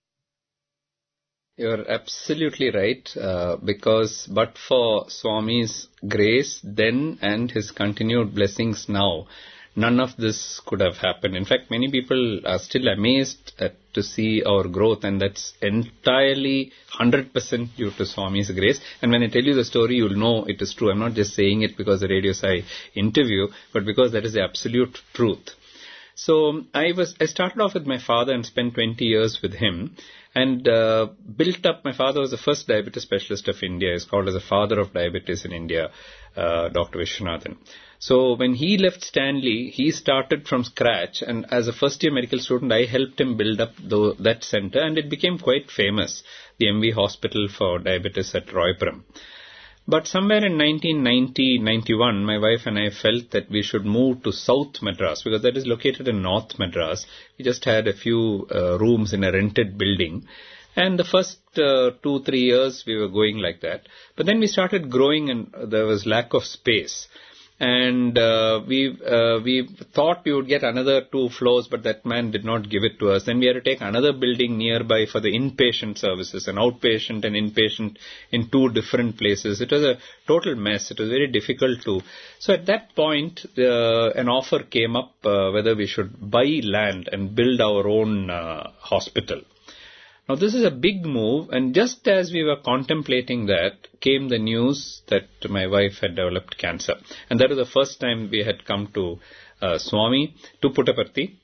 You're absolutely right, uh, because but for Swami's grace then and his continued blessings now, none of this could have happened. In fact, many people are still amazed at, to see our growth, and that's entirely one hundred percent due to Swami's grace. And when I tell you the story, you'll know it is true. I'm not just saying it because the Radio Sai interview, but because that is the absolute truth. So I was I started off with my father and spent twenty years with him, and uh, built up. My father was the first diabetes specialist of India. He's called as the father of diabetes in India, uh, Doctor Vishwanathan. So when he left Stanley, he started from scratch, and as a first year medical student, I helped him build up the, that center, and it became quite famous, the M V Hospital for Diabetes at Roypuram. But somewhere in nineteen ninety to ninety-one, my wife and I felt that we should move to South Madras, because that is located in North Madras. We just had a few uh, rooms in a rented building. And the first uh, two, three years, we were going like that. But then we started growing, and there was lack of space. And uh, we uh, we thought we would get another two floors, but that man did not give it to us. Then we had to take another building nearby for the inpatient services, an outpatient and inpatient in two different places. It was a total mess. It was very difficult to. So at that point, uh, an offer came up uh, whether we should buy land and build our own uh, hospital. Now, this is a big move, and just as we were contemplating that, came the news that my wife had developed cancer. And that was the first time we had come to uh, Swami, to Puttaparthi.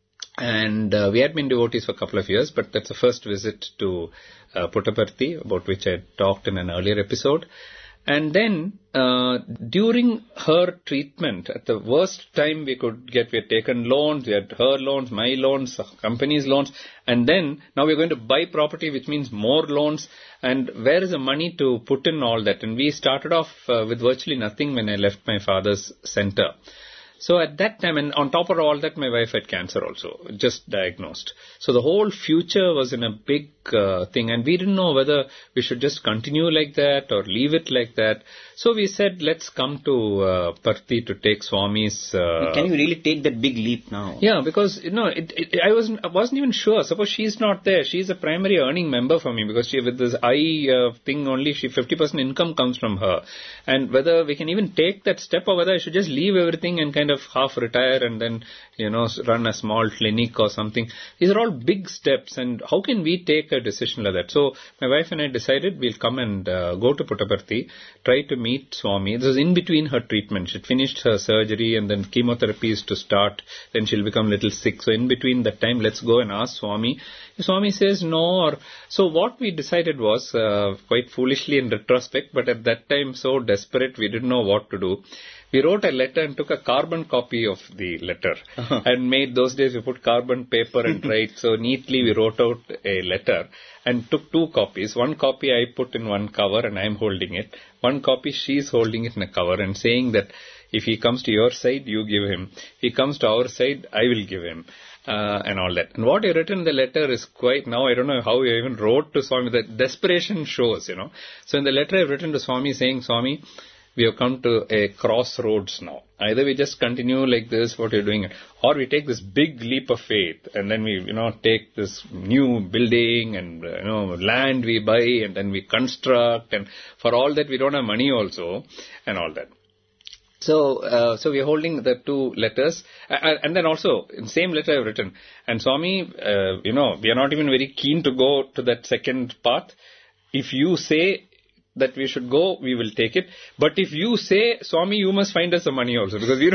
And uh, we had been devotees for a couple of years, but that's the first visit to uh, Puttaparthi, about which I talked in an earlier episode. And then, uh, during her treatment, at the worst time we could get, we had taken loans, we had her loans, my loans, company's loans, and then, now we're going to buy property, which means more loans, and where is the money to put in all that? And we started off uh, with virtually nothing when I left my father's center. So at that time, and on top of all that, my wife had cancer also, just diagnosed. So the whole future was in a big uh, thing, and we didn't know whether we should just continue like that or leave it like that. So we said, let's come to uh, Parthi to take Swami's... Uh, Can you really take that big leap now? Yeah, because, you know, it, it, I, wasn't, I wasn't even sure. Suppose she's not there. She's a primary earning member for me, because she, with this eye uh, thing only, she fifty percent income comes from her. And whether we can even take that step, or whether I should just leave everything and kind of half retire and then, you know, run a small clinic or something. These are all big steps, and how can we take a decision like that? So my wife and I decided we'll come and uh, go to Puttaparthi, try to meet Swami. This was in between her treatment. She'd finished her surgery, and then chemotherapy is to start. Then she'll become a little sick. So in between that time, let's go and ask Swami. If Swami says no, or so what we decided was, uh, quite foolishly in retrospect, but at that time so desperate, we didn't know what to do. We wrote a letter and took a carbon copy of the letter uh-huh. and made, those days we put carbon paper and write. So neatly we wrote out a letter and took two copies. One copy I put in one cover and I'm holding it. One copy she's holding it in a cover and saying that if he comes to your side, you give him. If he comes to our side, I will give him. Uh, and all that. And what I written in the letter is quite, now I don't know how I even wrote to Swami, the desperation shows, you know. So in the letter I've written to Swami saying, Swami, we have come to a crossroads now. Either we just continue like this, what you're doing, or we take this big leap of faith, and then we, you know, take this new building and, you know, land we buy, and then we construct, and for all that we don't have money also, and all that. So, uh, so we are holding the two letters, uh, and then also, in the same letter I've written, and Swami, uh, you know, we are not even very keen to go to that second path. If you say that we should go, we will take it. But if you say, Swami, you must find us the money also, because we don't...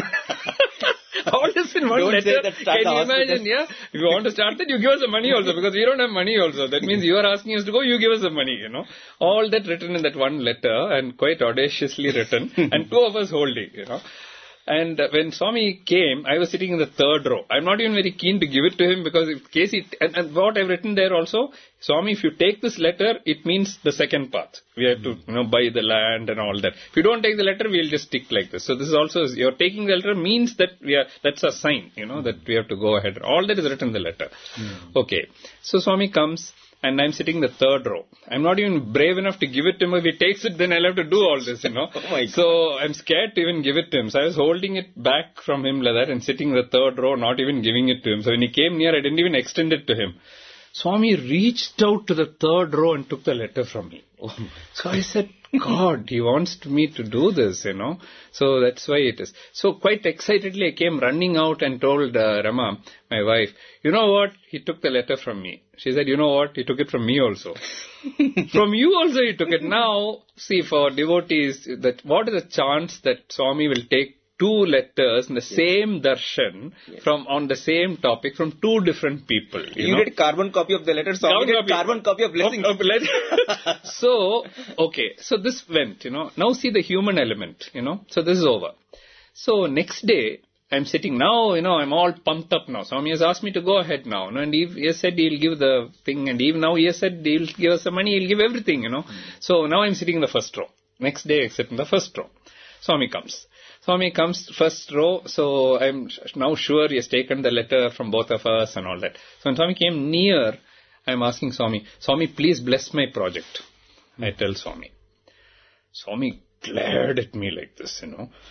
All this in one don't letter. That, Can you imagine, yeah? If you want to start that, you give us the money also, because we don't have money also. That means you are asking us to go, you give us the money, you know. All that written in that one letter, and quite audaciously written, and two of us holding, you know. And uh, when Swami came, I was sitting in the third row. I'm not even very keen to give it to him, because in case he, and, and what I've written there also, Swami, if you take this letter, it means the second path. We have to, you know, buy the land and all that. If you don't take the letter, we'll just stick like this. So this is also, you're taking the letter means that we are, that's a sign, you know, that we have to go ahead. All that is written in the letter. Mm. Okay. So Swami comes, and I'm sitting in the third row. I'm not even brave enough to give it to him. If he takes it, then I'll have to do all this, you know. Oh my so I'm scared to even give it to him. So I was holding it back from him like that and sitting in the third row, not even giving it to him. So when he came near, I didn't even extend it to him. Swami reached out to the third row and took the letter from me. Oh. So I said, God, he wants me to do this, you know. So that's why it is. So quite excitedly, I came running out and told uh, Rama, my wife, you know what? He took the letter from me. She said, you know what? He took it from me also. From you also he took it. Now, see, for devotees, that what is the chance that Swami will take two letters in the yes. same darshan yes. from on the same topic from two different people. You, you know? did carbon copy of the letter, so I did carbon copy of blessings. Of, of letter. So, okay, so this went, you know. Now see the human element, you know. So this is over. So next day, I'm sitting now, you know, I'm all pumped up now. Swami has asked me to go ahead now. And he, he has said he'll give the thing, and even now he has said he'll give us the money, he'll give everything, you know. Mm. So now I'm sitting in the first row. Next day I sit in the first row. Swami comes. Swami comes first row, so I'm now sure he has taken the letter from both of us and all that. So when Swami came near, I'm asking Swami, Swami, please bless my project. Mm. I tell Swami. Swami glared at me like this, you know.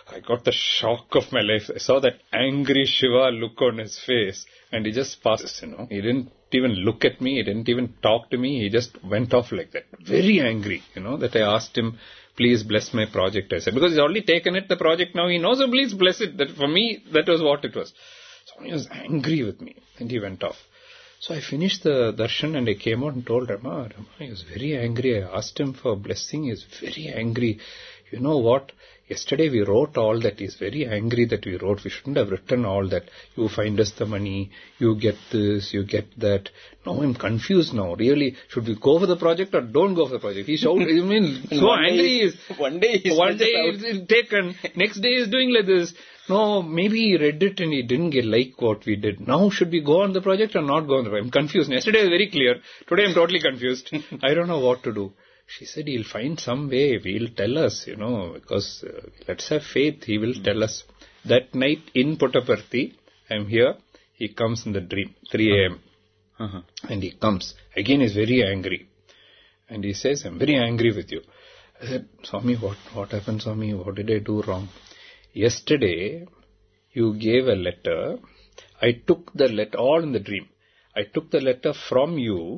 I got the shock of my life. I saw that angry Shiva look on his face, and he just passes, you know. He didn't even look at me. He didn't even talk to me. He just went off like that. Very angry, you know, that I asked him, please bless my project, I said. Because he's already taken it, the project now. He knows, so please bless it. That for me, that was what it was. So he was angry with me, and he went off. So I finished the darshan and I came out and told Rama, Rama, he was very angry. I asked him for blessing. He was very angry. You know what? Yesterday we wrote all that. He's very angry that we wrote. We shouldn't have written all that. You find us the money. You get this. You get that. Now I'm confused now. Really, should we go for the project or don't go for the project? He shouted. I mean, so one angry. Day, is, one day he's One day it's taken. Next day he's doing like this. No, maybe he read it and he didn't get like what we did. Now should we go on the project or not go on the project? I'm confused. Yesterday was very clear. Today I'm totally confused. I don't know what to do. She said, he'll find some way. He'll tell us, you know, because uh, let's have faith. He will tell us. That night in Puttaparthi, I'm here. He comes in the dream, three a.m. Uh-huh. And he comes. Again, he's very angry. And he says, I'm very angry with you. I said, Swami, what, what happened, Swami? What did I do wrong? Yesterday, you gave a letter. I took the letter, all in the dream. I took the letter from you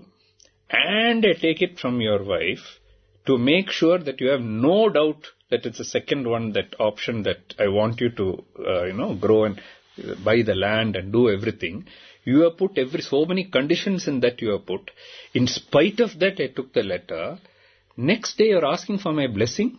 and I take it from your wife to make sure that you have no doubt that it's the second one, that option that I want you to, uh, you know, grow and buy the land and do everything. You have put every so many conditions in that you have put. In spite of that, I took the letter. Next day, you're asking for my blessing.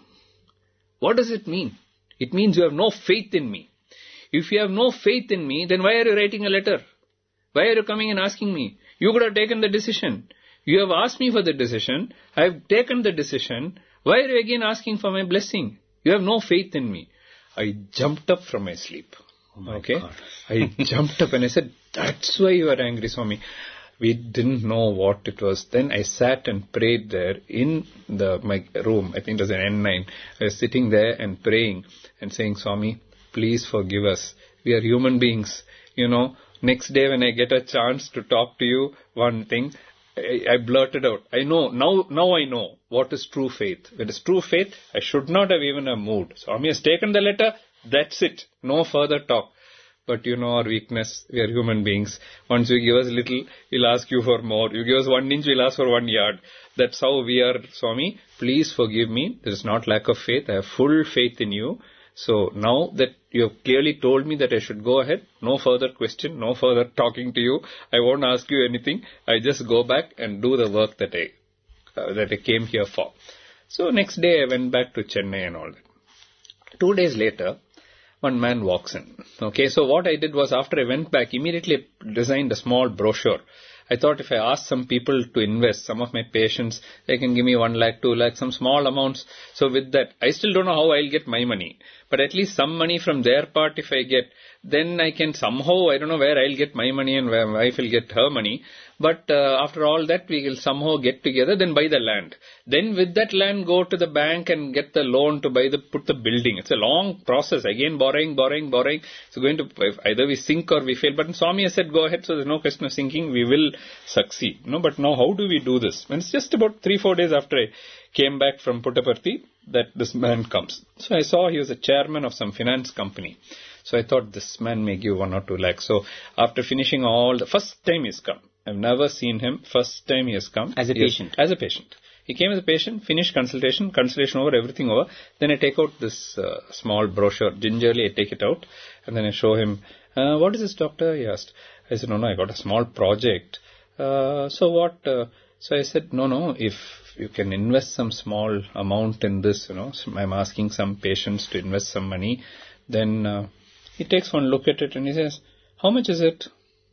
What does it mean? It means you have no faith in me. If you have no faith in me, then why are you writing a letter? Why are you coming and asking me? You could have taken the decision. You have asked me for the decision. I have taken the decision. Why are you again asking for my blessing? You have no faith in me. I jumped up from my sleep. Oh my okay? God. I jumped up and I said, that's why you are angry, Swami. We didn't know what it was. Then I sat and prayed there in the my room. I think it was an N nine. I was sitting there and praying and saying, Swami, please forgive us. We are human beings. You know, next day when I get a chance to talk to you, one thing, I, I blurted out. I know, now now I know what is true faith. When it's true faith, I should not have even have moved. Swami has taken the letter, that's it. No further talk. But you know our weakness, we are human beings. Once you give us little, we'll ask you for more. You give us one inch, we'll ask for one yard. That's how we are, Swami. Please forgive me. There is not lack of faith. I have full faith in you. So now that you have clearly told me that I should go ahead, no further question, no further talking to you. I won't ask you anything. I just go back and do the work that I, uh, that I came here for. So next day I went back to Chennai and all that. Two days later, one man walks in. Okay, so what I did was after I went back, immediately designed a small brochure. I thought if I ask some people to invest, some of my patients, they can give me one lakh, two lakh, some small amounts. So with that, I still don't know how I'll get my money. But at least some money from their part if I get, then I can somehow, I don't know where I'll get my money and where my wife will get her money. But uh, after all that, we will somehow get together, then buy the land. Then with that land, go to the bank and get the loan to buy the, put the building. It's a long process. Again, borrowing, borrowing, borrowing. It's going to, either we sink or we fail. But Swami has said, go ahead. So there's no question of sinking. We will succeed. No, but now how do we do this? And it's just about three, four days after I came back from Puttaparthi that this man comes. So I saw he was a chairman of some finance company. So I thought this man may give one or two lakhs. So after finishing all, the first time he's come. I've never seen him. First time he has come. As a He has- patient? As a patient. He came as a patient, finished consultation, consultation over, everything over. Then I take out this uh, small brochure. Gingerly I take it out and then I show him, uh, what is this, doctor? He asked. I said, no, no, I got a small project. Uh, so what? Uh, so I said, no, no, if you can invest some small amount in this, you know, so I'm asking some patients to invest some money. Then uh, he takes one look at it and he says, how much is it?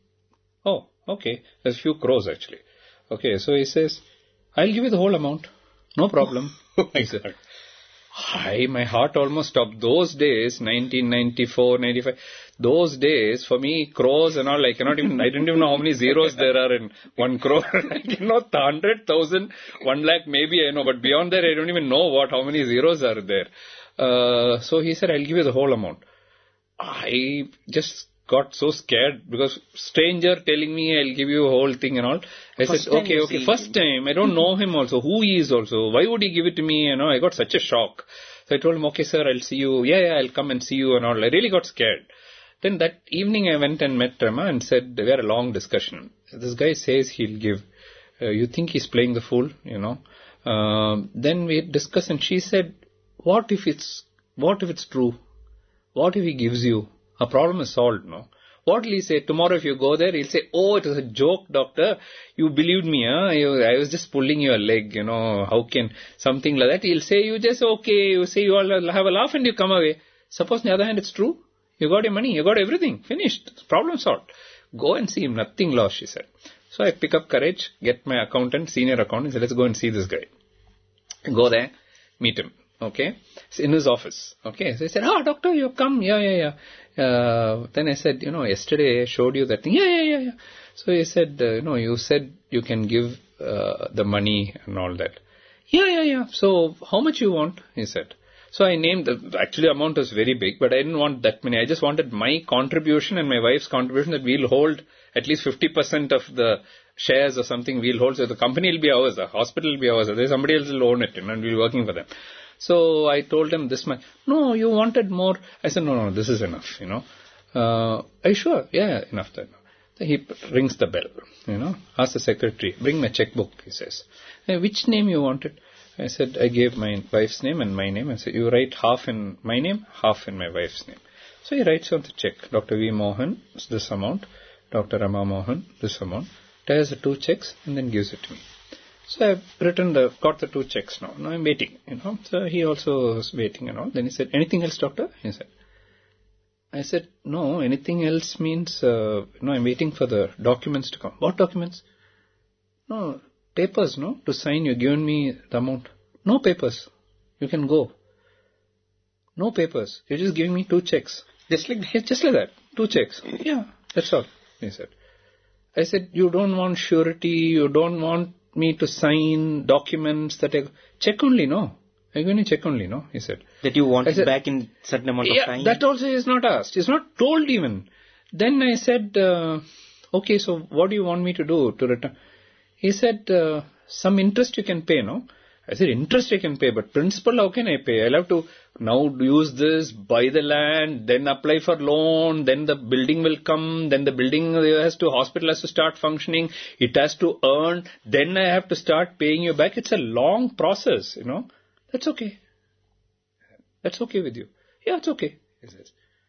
Oh, okay. There's a few crores actually. Okay, so he says, I'll give you the whole amount. No problem. Oh my He said, God. I, my heart almost stopped. Those days, nineteen ninety-four, ninety-five, those days, for me, crores and all, I cannot even, I didn't even know how many zeros there are in one crore. I can know hundred thousand, one lakh maybe I know, but beyond that, I don't even know what, how many zeros are there. Uh, so he said, I'll give you the whole amount. I just got so scared because stranger telling me I'll give you a whole thing and all. I First said, time okay, you okay. see First time. I don't know him also. Who he is also. Why would he give it to me? You know, I got such a shock. So I told him, okay, sir, I'll see you. Yeah, yeah, I'll come and see you and all. I really got scared. Then that evening I went and met Rama and said, we had a long discussion. This guy says he'll give. Uh, you think he's playing the fool, you know? Um, then we discussed and she said, what if it's, what if it's true? What if he gives you? A problem is solved, no? What will he say? Tomorrow if you go there, he'll say, oh, it was a joke, doctor. You believed me, huh? You, I was just pulling your leg, you know. How can something like that? He'll say, you just, okay, you say you all have a laugh and you come away. Suppose on the other hand it's true. You got your money, you got everything. Finished. Problem solved. Go and see him. Nothing lost, she said. So I pick up courage, get my accountant, senior accountant, and say, let's go and see this guy. Go there, meet him. Okay, it's in his office. Okay, so he said, "Ah, oh, doctor, you come." Yeah, yeah, yeah. Uh, then I said, "You know, yesterday I showed you that thing." Yeah, yeah, yeah, yeah. So he said, uh, "You know, you said you can give uh, the money and all that." Yeah, yeah, yeah. So how much you want? He said. So I named the actually amount was very big, but I didn't want that many. I just wanted my contribution and my wife's contribution that we'll hold at least fifty percent of the shares or something. We'll hold, so the company will be ours, the hospital will be ours. There's somebody else will own it, and we'll be working for them. So I told him this much. No, you wanted more. I said, no, no, this is enough, you know. Uh, are you sure? Yeah, enough then. So he rings the bell, you know. Asks the secretary, bring my checkbook, he says. Hey, which name you wanted? I said, I gave my wife's name and my name. I said, you write half in my name, half in my wife's name. So he writes on the check, Doctor V. Mohan, this amount. Doctor Rama Mohan, this amount. Tears the two checks and then gives it to me. So I've written the, got the two checks now. Now I'm waiting, you know. So he also was waiting and all. Then he said, anything else, doctor? He said. I said, no, anything else means, uh, no, I'm waiting for the documents to come. What documents? No, papers, no, to sign. You've given me the amount. No papers. You can go. No papers. You're just giving me two checks. Just like that. Just like that. Two checks. Yeah, that's all, he said. I said, you don't want surety, you don't want me to sign documents that I... Check only, no. I'm going to check only, no, he said. That you want I it said, back in certain amount yeah, of time? That also is not asked. It's not told even. Then I said, uh, okay, so what do you want me to do to return? He said, uh, some interest you can pay, no? I said, interest I can pay, but principal, how can I pay? I'll have to now use this, buy the land, then apply for loan, then the building will come, then the building has to, hospital has to start functioning, it has to earn, then I have to start paying you back. It's a long process, you know. That's okay. That's okay with you. Yeah, it's okay, he says.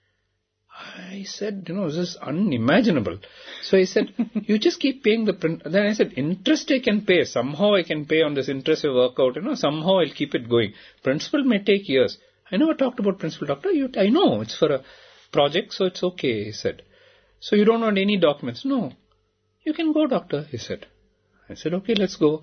I said, you know, this is unimaginable. So he said, you just keep paying the print. Then I said, interest I can pay. Somehow I can pay on this interest you work out. You know, somehow I'll keep it going. Principal may take years. I never talked about principal, doctor. You, I know, it's for a project, so it's okay, he said. So you don't want any documents? No. You can go, doctor, he said. I said, okay, let's go.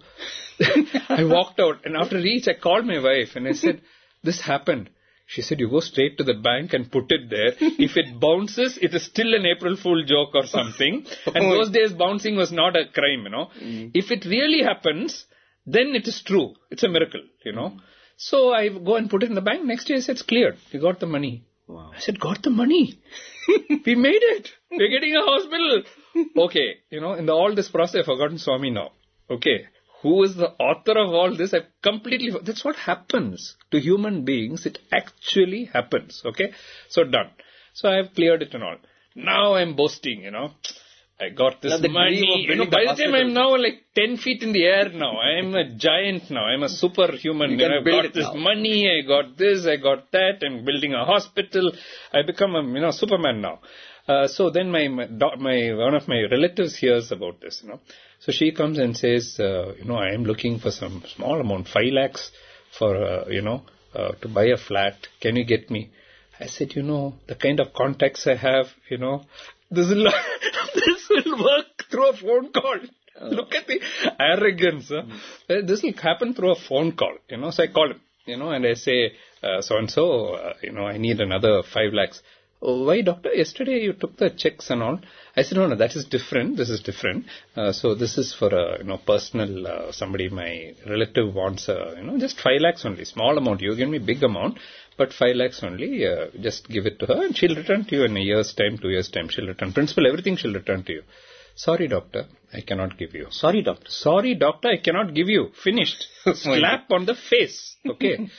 I walked out, and after reach, I called my wife, and I said, this happened. She said, you go straight to the bank and put it there. If it bounces, it is still an April Fool joke or something. And those days, bouncing was not a crime, you know. Mm. If it really happens, then it is true. It's a miracle, you know. Mm. So I go and put it in the bank. Next day, I said, it's cleared. We got the money. Wow. I said, got the money. We made it. We're getting a hospital. Okay, you know, in the, all this process, I've forgotten Swami now. Okay. Who is the author of all this? I've completely... That's what happens to human beings. It actually happens. Okay? So done. So I've cleared it and all. Now I'm boasting, you know. I got this money. You know, by the time I'm now like ten feet in the air now. I'm a giant now. I'm a superhuman. You know, I've got this now. money. I got this. I got that. I'm building a hospital. I become a, you know, Superman now. Uh, so then my, my, my, one of my relatives hears about this, you know. So she comes and says, uh, you know, I am looking for some small amount, five lakhs for, uh, you know, uh, to buy a flat. Can you get me? I said, you know, the kind of contacts I have, you know, this will, this will work through a phone call. Oh. Look at the arrogance. Huh? Mm. This will happen through a phone call, you know. So I call him, you know, and I say, uh, so-and-so, uh, you know, I need another five lakhs. Oh, why, doctor? Yesterday you took the checks and all. I said, no, no, that is different. This is different. Uh, so this is for a, you know, personal, uh, somebody, my relative wants, a, you know, just five lakhs only. Small amount. You give me big amount, but five lakhs only. Uh, just give it to her and she'll return to you in a year's time, two years' time. She'll return. Principal, everything she'll return to you. Sorry, doctor, I cannot give you. Sorry, doctor. Sorry, doctor, I cannot give you. Finished. Slap on the face. Okay.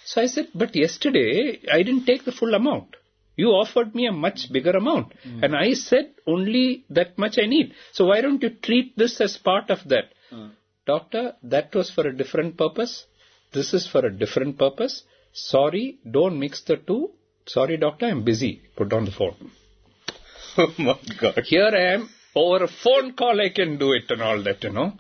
So I said, but yesterday I didn't take the full amount. You offered me a much bigger amount. Mm. And I said only that much I need. So why don't you treat this as part of that? Mm. Doctor, that was for a different purpose. This is for a different purpose. Sorry, don't mix the two. Sorry, doctor, I'm busy. Put down the phone. Oh my God. Here I am. Over a phone call I can do it and all that, you know.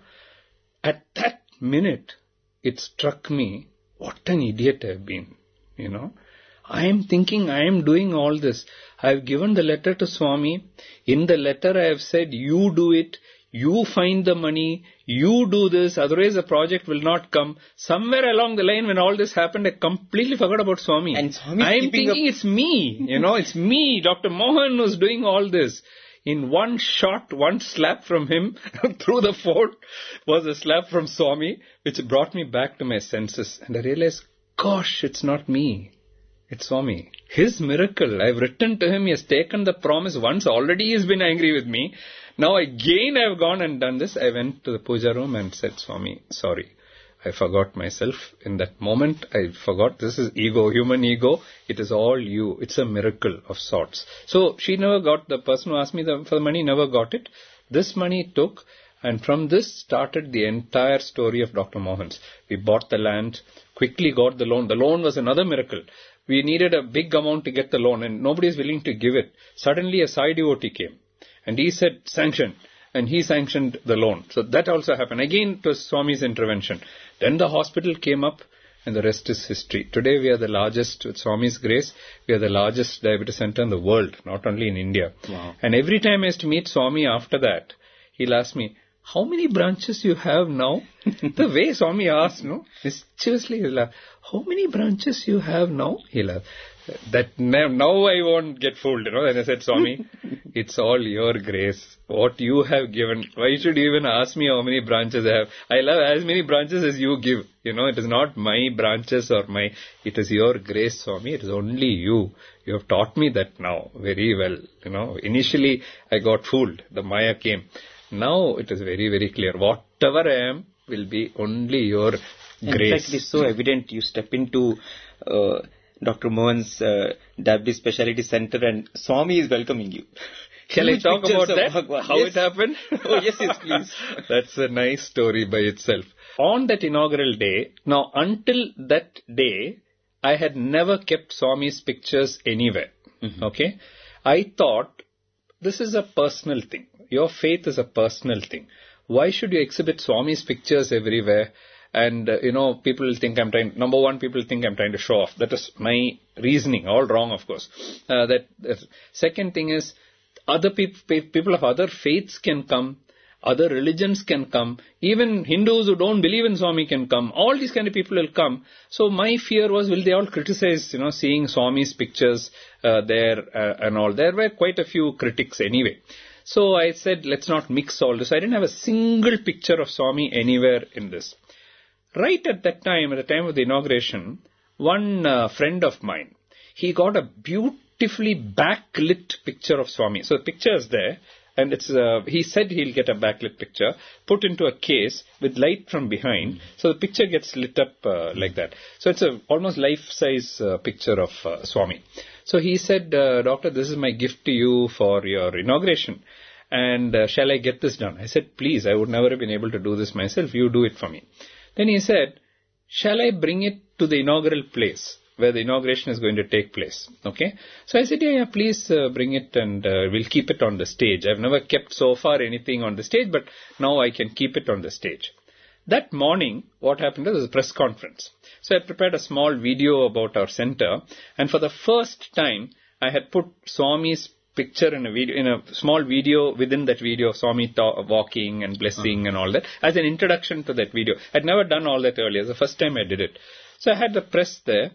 At that minute, it struck me, what an idiot I've been, you know. I am thinking I am doing all this. I have given the letter to Swami. In the letter I have said, you do it. You find the money. You do this. Otherwise the project will not come. Somewhere along the line when all this happened, I completely forgot about Swami. And Swami I am thinking up... it's me. You know, it's me. Doctor Mohan who's doing all this. In one shot, one slap from him through the phone was a slap from Swami, which brought me back to my senses. And I realized, gosh, it's not me. It's Swami. His miracle. I've written to him. He has taken the promise once. Already he's been angry with me. Now again I've gone and done this. I went to the puja room and said, Swami, sorry. I forgot myself. In that moment, I forgot. This is ego, human ego. It is all you. It's a miracle of sorts. So she never got, the person who asked me the, for the money never got it. This money took, and from this started the entire story of Doctor Mohan's. We bought the land, quickly got the loan. The loan was another miracle. We needed a big amount to get the loan and nobody is willing to give it. Suddenly a Sai devotee came and he said, sanction. And he sanctioned the loan. So that also happened. Again, it was Swami's intervention. Then the hospital came up and the rest is history. Today we are the largest, with Swami's grace, we are the largest diabetes center in the world, not only in India. Wow. And every time I used to meet Swami after that, he'll ask me, how many branches you have now? The way Swami asked, no? Mischievously, he'll ask, how many branches you have now? He'll ask. That now, now I won't get fooled, you know. Then I said, Swami, it's all your grace. What you have given. Why should you even ask me how many branches I have? I love as many branches as you give. You know, it is not my branches or my, it is your grace, Swami. It is only you. You have taught me that now very well. You know, initially I got fooled. The Maya came. Now it is very, very clear. Whatever I am will be only your grace. In fact, it is so evident. You step into uh, Doctor Mohan's uh, Diabetes Specialty Center and Swami is welcoming you. Shall I talk about that? Bhagwan. How Yes. it happened? Oh, yes, yes, please. That's a nice story by itself. On that inaugural day, now until that day, I had never kept Swami's pictures anywhere. Mm-hmm. Okay? I thought, this is a personal thing. Your faith is a personal thing. Why should you exhibit Swami's pictures everywhere? And, uh, you know, people will think I'm trying, number one, people think I'm trying to show off. That is my reasoning, all wrong, of course. Uh, that uh, Second thing is, other people, people of other faiths can come, other religions can come, even Hindus who don't believe in Swami can come. All these kind of people will come. So my fear was, will they all criticize, you know, seeing Swami's pictures uh, there uh, and all. There were quite a few critics anyway. So I said, let's not mix all this. I didn't have a single picture of Swami anywhere in this. Right at that time, at the time of the inauguration, one uh, friend of mine, he got a beautifully backlit picture of Swami. So the picture is there, and it's uh, he said he'll get a backlit picture, put into a case with light from behind, so the picture gets lit up uh, like that. So it's a almost life-size uh, picture of uh, Swami. So he said, uh, Doctor, this is my gift to you for your inauguration. And uh, shall I get this done? I said, please, I would never have been able to do this myself. You do it for me. Then he said, shall I bring it to the inaugural place where the inauguration is going to take place? Okay. So I said, yeah, yeah, please uh, bring it and uh, we'll keep it on the stage. I've never kept so far anything on the stage, but now I can keep it on the stage. That morning, what happened was a press conference. So I prepared a small video about our center, and for the first time, I had put Swami's picture in a video, in a small video within that video of Swami ta- walking and blessing uh-huh. and all that, as an introduction to that video. I'd never done all that earlier. It's the first time I did it. So I had the press there.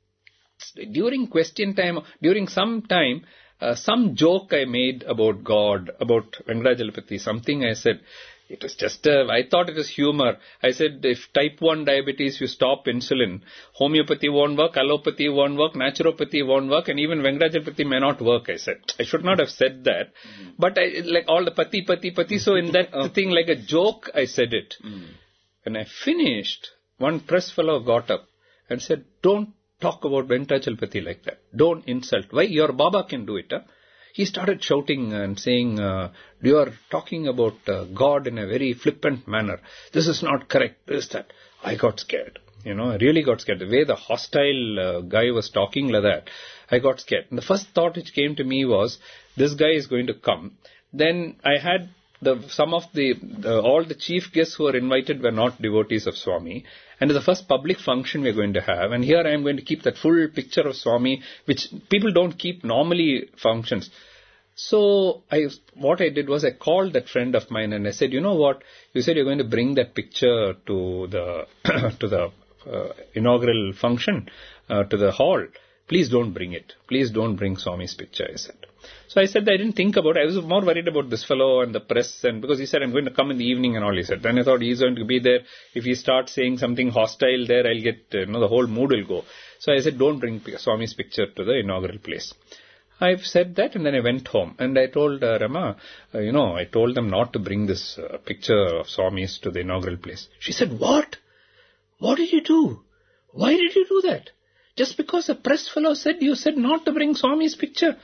During question time, during some time, uh, some joke I made about God, about Venkatachalamurthy, something I said. It was just, a, I thought it was humor. I said, if type one diabetes, you stop insulin, homeopathy won't work, allopathy won't work, naturopathy won't work, and even Venkatachalamurthy may not work, I said. I should not have said that. Mm. But I, like all the pati, pati, pati, so in that oh. thing, like a joke, I said it. Mm. When I finished, one press fellow got up and said, don't talk about Venkatachalapati like that. Don't insult. Why? Your Baba can do it. Huh? He started shouting and saying, uh, you are talking about uh, God in a very flippant manner. This is not correct. This, that. I got scared. You know, I really got scared. The way the hostile uh, guy was talking like that, I got scared. And the first thought which came to me was, this guy is going to come. Then I had the some of the, the all the chief guests who were invited were not devotees of Swami. And it's the first public function we are going to have. And here I am going to keep that full picture of Swami, which people don't keep normally functions. So I, what I did was I called that friend of mine and I said, you know what? You said you're going to bring that picture to the to the uh, inaugural function, uh, to the hall. Please don't bring it. Please don't bring Swami's picture, I said. So I said, I didn't think about it. I was more worried about this fellow and the press, and because he said, I'm going to come in the evening and all, he said. Then I thought he's going to be there. If he starts saying something hostile there, I'll get, uh, you know, the whole mood will go. So I said, don't bring Swami's picture to the inaugural place. I've said that, and then I went home. And I told uh, Rama, uh, you know, I told them not to bring this uh, picture of Swami's to the inaugural place. She said, what? What did you do? Why did you do that? Just because a press fellow said, you said not to bring Swami's picture.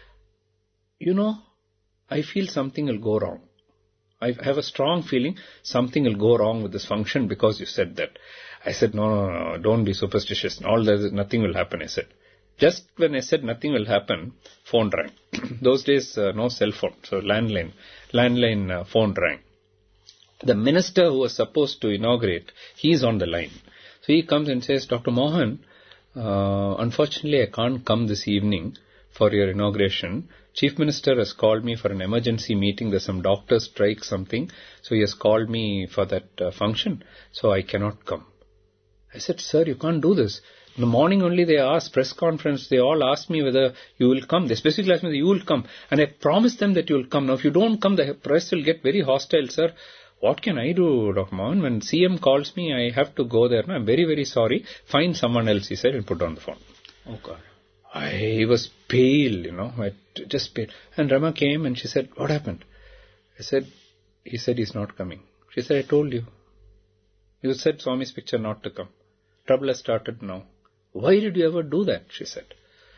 You know, I feel something will go wrong. I have a strong feeling something will go wrong with this function because you said that. I said, no, no, no, don't be superstitious. All that, nothing will happen, I said. Just when I said nothing will happen, phone rang. Those days, uh, no cell phone, so landline, landline uh, phone rang. The minister who was supposed to inaugurate, he is on the line. So he comes and says, Doctor Mohan, uh, unfortunately I can't come this evening for your inauguration. Chief Minister has called me for an emergency meeting. There's some doctor strike, something. So he has called me for that uh, function. So I cannot come. I said, sir, you can't do this. In the morning only they asked, press conference, they all asked me whether you will come. They specifically asked me whether you will come. And I promised them that you will come. Now if you don't come, the press will get very hostile, sir. What can I do, Doctor Mohan? When C M calls me, I have to go there. No, I'm very, very sorry. Find someone else, he said, and put down the phone. Oh, God. I was pale, you know, I just pale. And Rama came and she said, what happened? I said, he said he's not coming. She said, I told you. You said Swami's picture not to come. Trouble has started now. Why did you ever do that? She said.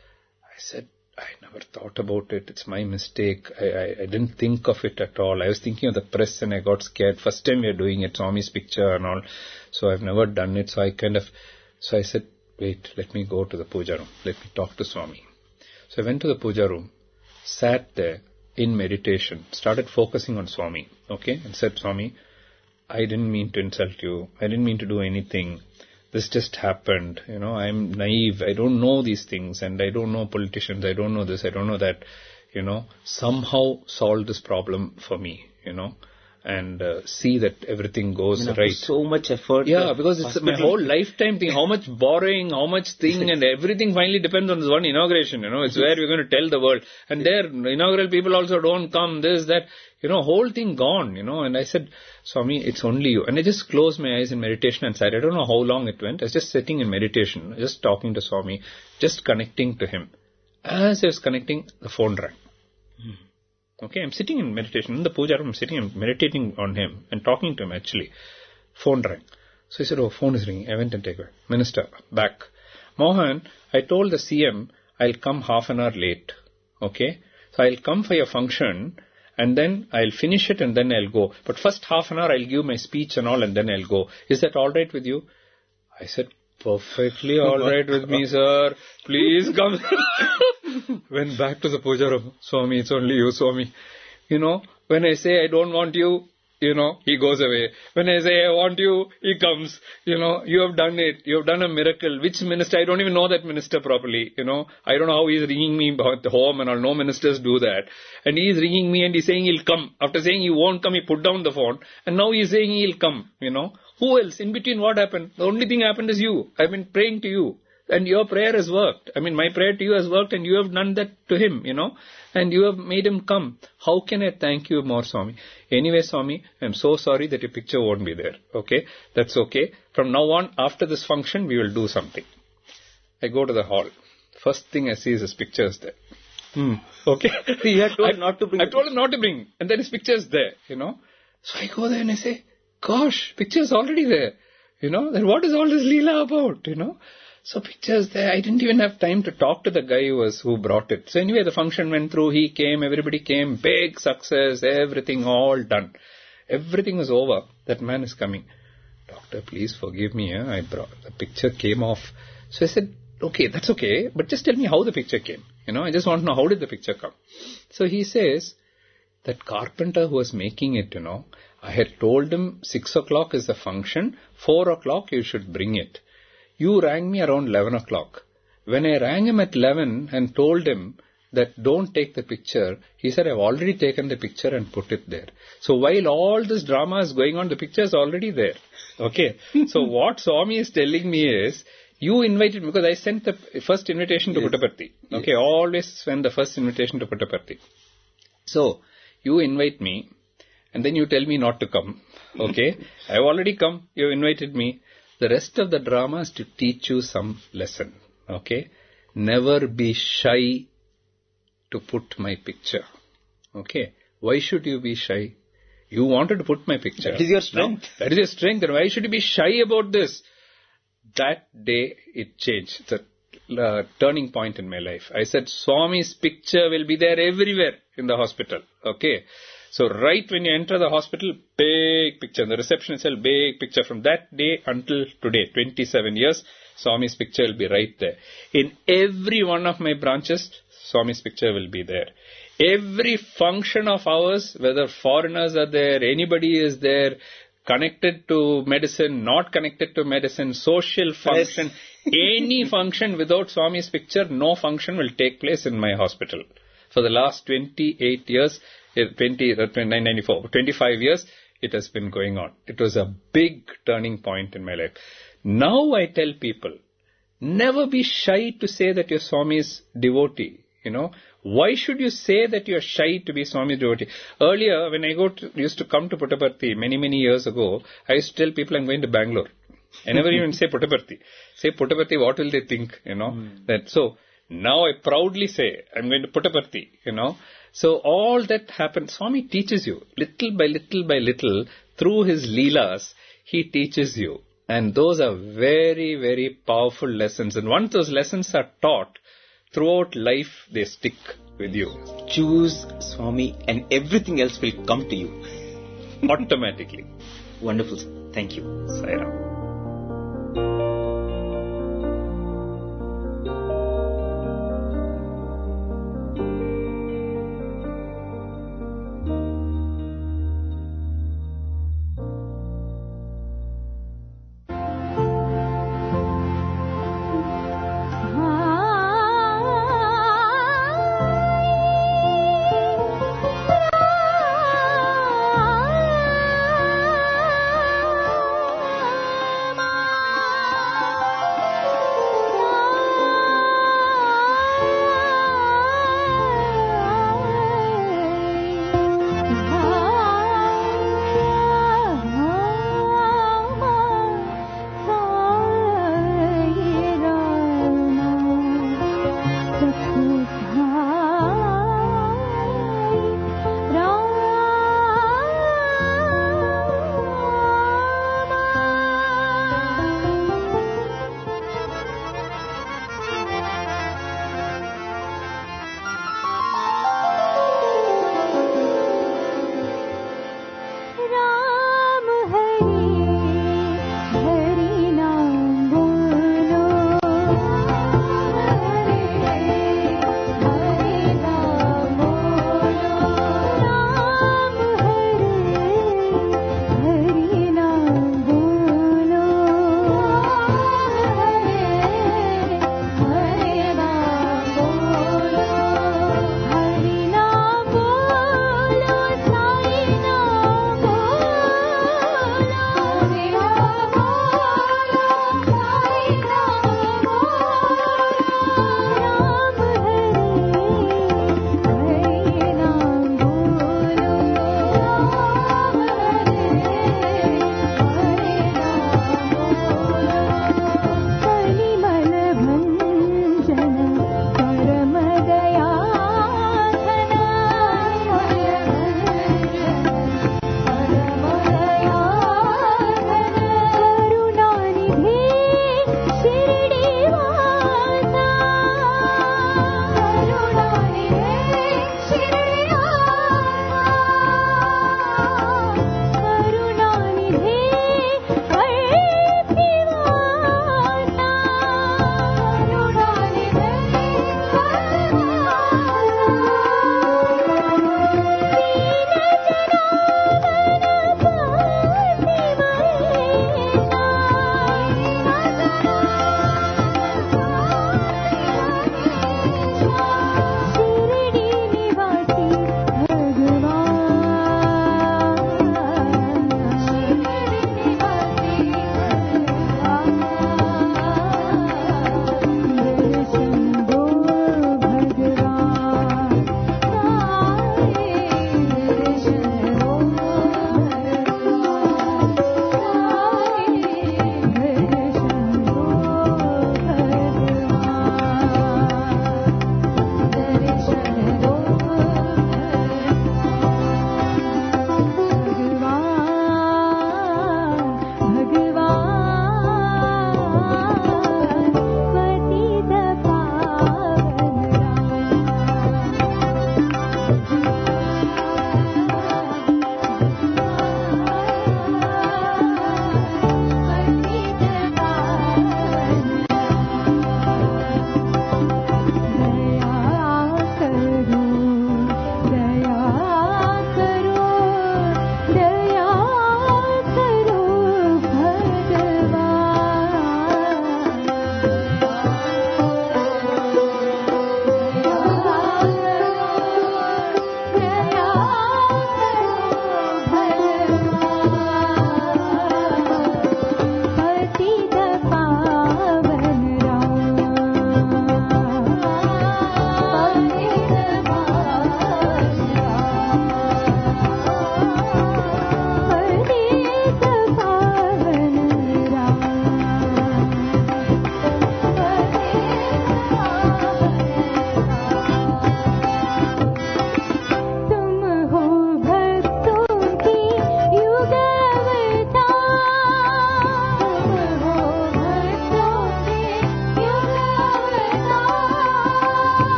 I said, I never thought about it. It's my mistake. I, I, I didn't think of it at all. I was thinking of the press and I got scared. First time we are doing it, Swami's picture and all. So I've never done it. So I kind of, so I said, wait, let me go to the puja room. Let me talk to Swami. So I went to the puja room, sat there in meditation, started focusing on Swami, okay, and said, Swami, I didn't mean to insult you. I didn't mean to do anything. This just happened. You know, I'm naive. I don't know these things and I don't know politicians. I don't know this. I don't know that. You know, somehow solve this problem for me, you know. And uh, see that everything goes you know, right. So much effort. Yeah, because it's my whole lifetime thing. How much borrowing, how much thing, and everything finally depends on this one inauguration. You know, it's where we're going to tell the world. And there, inaugural people also don't come. This, that, you know, whole thing gone. You know. And I said, Swami, it's only you. And I just closed my eyes in meditation and sat. I don't know how long it went. I was just sitting in meditation, just talking to Swami, just connecting to him. As I was connecting, the phone rang. Hmm. Okay, I'm sitting in meditation. In the puja room, I'm sitting and meditating on him and talking to him actually. Phone rang. So he said, oh, phone is ringing. I went and take it. Minister, back. Mohan, I told the C M, I'll come half an hour late. Okay? So I'll come for your function and then I'll finish it and then I'll go. But first half an hour I'll give my speech and all and then I'll go. Is that all right with you? I said, perfectly all right with me, sir. Please come. Went back to the puja room. Swami, it's only you, Swami. You know, when I say I don't want you, you know, he goes away. When I say I want you, he comes. You know, you have done it. You have done a miracle. Which minister? I don't even know that minister properly. You know, I don't know how he's ringing me at home and all. No ministers do that. And he's ringing me and he's saying he'll come. After saying he won't come, he put down the phone. And now he's saying he'll come, you know. Who else? In between, what happened? The only thing happened is you. I've been praying to you. And your prayer has worked. I mean, my prayer to you has worked and you have done that to him, you know. And you have made him come. How can I thank you more, Swami? Anyway, Swami, I'm so sorry that your picture won't be there. Okay? That's okay. From now on, after this function, we will do something. I go to the hall. First thing I see is his picture is there. Hmm. Okay? He had told I, not to bring. I told him not to bring. And then his picture is there, you know. So I go there and I say, gosh, picture is already there. You know, then what is all this Leela about, you know? So pictures there. I didn't even have time to talk to the guy who was who brought it. So anyway, the function went through. He came. Everybody came. Big success. Everything all done. Everything was over. That man is coming. Doctor, please forgive me. Eh? I brought the picture came off. So I said, okay, that's okay. But just tell me how the picture came. You know, I just want to know how did the picture come. So he says that carpenter who was making it, you know, I had told him six o'clock is the function. Four o'clock you should bring it. You rang me around eleven o'clock. When I rang him at eleven and told him that don't take the picture, he said, I've already taken the picture and put it there. So while all this drama is going on, the picture is already there. Okay. So what Swami is telling me is, you invited me, because I sent the first invitation to yes. Puttaparthi. Okay. Yes. Always send the first invitation to Puttaparthi. So, you invite me, and then you tell me not to come. Okay. I've already come. You invited me. The rest of the drama is to teach you some lesson. Okay. Never be shy to put my picture. Okay. Why should you be shy? You wanted to put my picture. That is your strength. No, that is your strength. And why should you be shy about this? That day it changed. It's a uh, turning point in my life. I said, Swami's picture will be there everywhere in the hospital. Okay. So right when you enter the hospital, big picture. The reception itself, big picture. From that day until today, twenty-seven years, Swami's picture will be right there. In every one of my branches, Swami's picture will be there. Every function of ours, whether foreigners are there, anybody is there, connected to medicine, not connected to medicine, social function, yes. Any function without Swami's picture, no function will take place in my hospital. For the last twenty-eight years, twenty, nineteen ninety-four, twenty-five years, it has been going on. It was a big turning point in my life. Now I tell people, never be shy to say that you're Swami's devotee. You know, why should you say that you're shy to be Swami's devotee? Earlier, when I go to, used to come to Puttaparthi many, many years ago, I used to tell people I'm going to Bangalore. I never even say Puttaparthi. Say Puttaparthi, what will they think? You know, mm. that so now I proudly say I'm going to Puttaparthi. You know, so all that happens. Swami teaches you little by little by little through his leelas. He teaches you, and those are very, very powerful lessons. And once those lessons are taught, throughout life, they stick with you. Choose Swami and everything else will come to you. Automatically. Wonderful. Thank you. Sai Ram.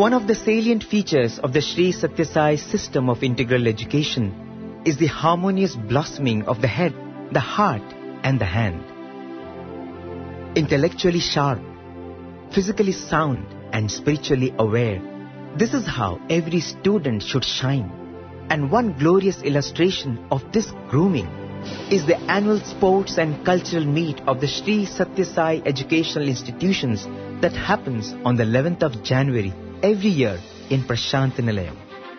One of the salient features of the Sri Satya Sai system of integral education is the harmonious blossoming of the head, the heart and the hand. Intellectually sharp, physically sound and spiritually aware, this is how every student should shine. And one glorious illustration of this grooming is the annual sports and cultural meet of the Sri Satya Sai Educational Institutions that happens on the eleventh of January every year in Prashanthi Nilayam.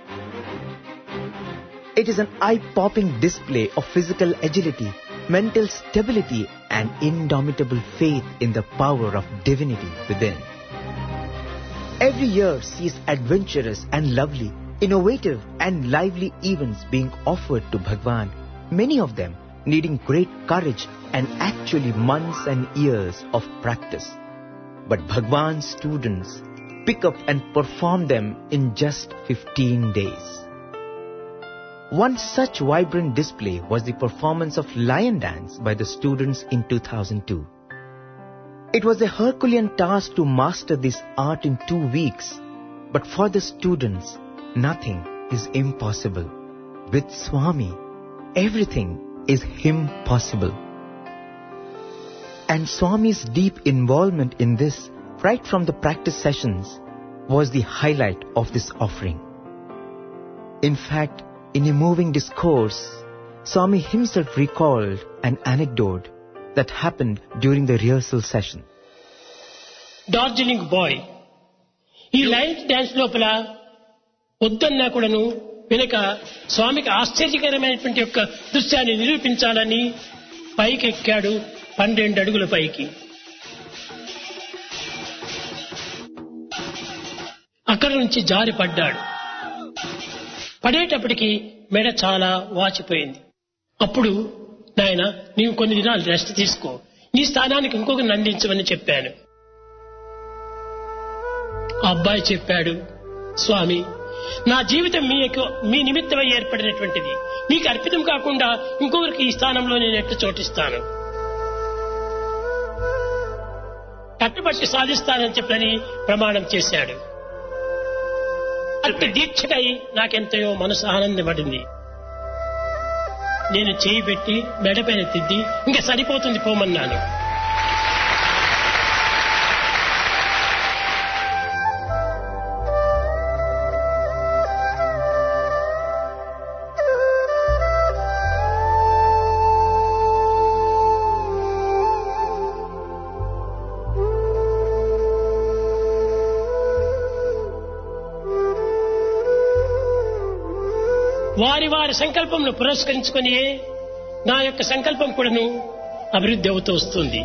It is an eye-popping display of physical agility, mental stability and indomitable faith in the power of divinity within. Every year sees adventurous and lovely, innovative and lively events being offered to Bhagwan, many of them needing great courage and actually months and years of practice. But Bhagwan's students pick up and perform them in just fifteen days. One such vibrant display was the performance of lion dance by the students in two thousand two. It was a Herculean task to master this art in two weeks, but for the students, nothing is impossible. With Swami, everything is him possible. And Swami's deep involvement in this, right from the practice sessions, was the highlight of this offering. In fact, in a moving discourse, Swami himself recalled an anecdote that happened during the rehearsal session. Darjeeling boy ఈ lines dance లోపల వద్దన్నా కూడాను వెనుక స్వామికి ఆశ్చర్యకరమైనటువంటి యొక్క దృశ్యాన్ని నిరూపించాలని పైకి ఎక్కాడు పన్నెండు అడుగుల పైకి. అక్కడ నుంచి జారి పడ్డాడు. పడేటప్పటికి మెడ చాలా వాచిపోయింది. అప్పుడు నాయన నీవు కొన్ని దినాలు రెస్ట్ తీసుకో, నీ స్థానానికి ఇంకొకరిని అందించమని చెప్పాను. ఆ అబ్బాయి చెప్పాడు, స్వామి నా జీవితం మీ మీ నిమిత్తమై ఏర్పడినటువంటిది, మీకు అర్పితం కాకుండా ఇంకొకరికి ఈ స్థానంలో నేను ఎట్లా చోటిస్తాను, కట్టుబట్టి సాధిస్తానని చెప్పని ప్రమాణం చేశాడు. అట్టి దీక్షకై నాకెంతయో మనసు ఆనందపడింది. నేను చేయి పెట్టి మెడపైన తిద్ది ఇంకా సరిపోతుంది పోమన్నాను. వారి వారి సంకల్పంను పురస్కరించుకొని నా యొక్క సంకల్పం కూడాను అభివృద్ధి అవుతూ వస్తుంది.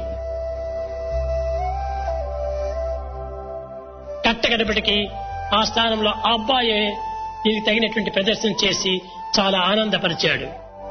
కట్టగడపటికి ఆ స్థానంలో ఆ అబ్బాయే దీనికి తగినటువంటి ప్రదర్శన చేసి చాలా ఆనందపరిచాడు.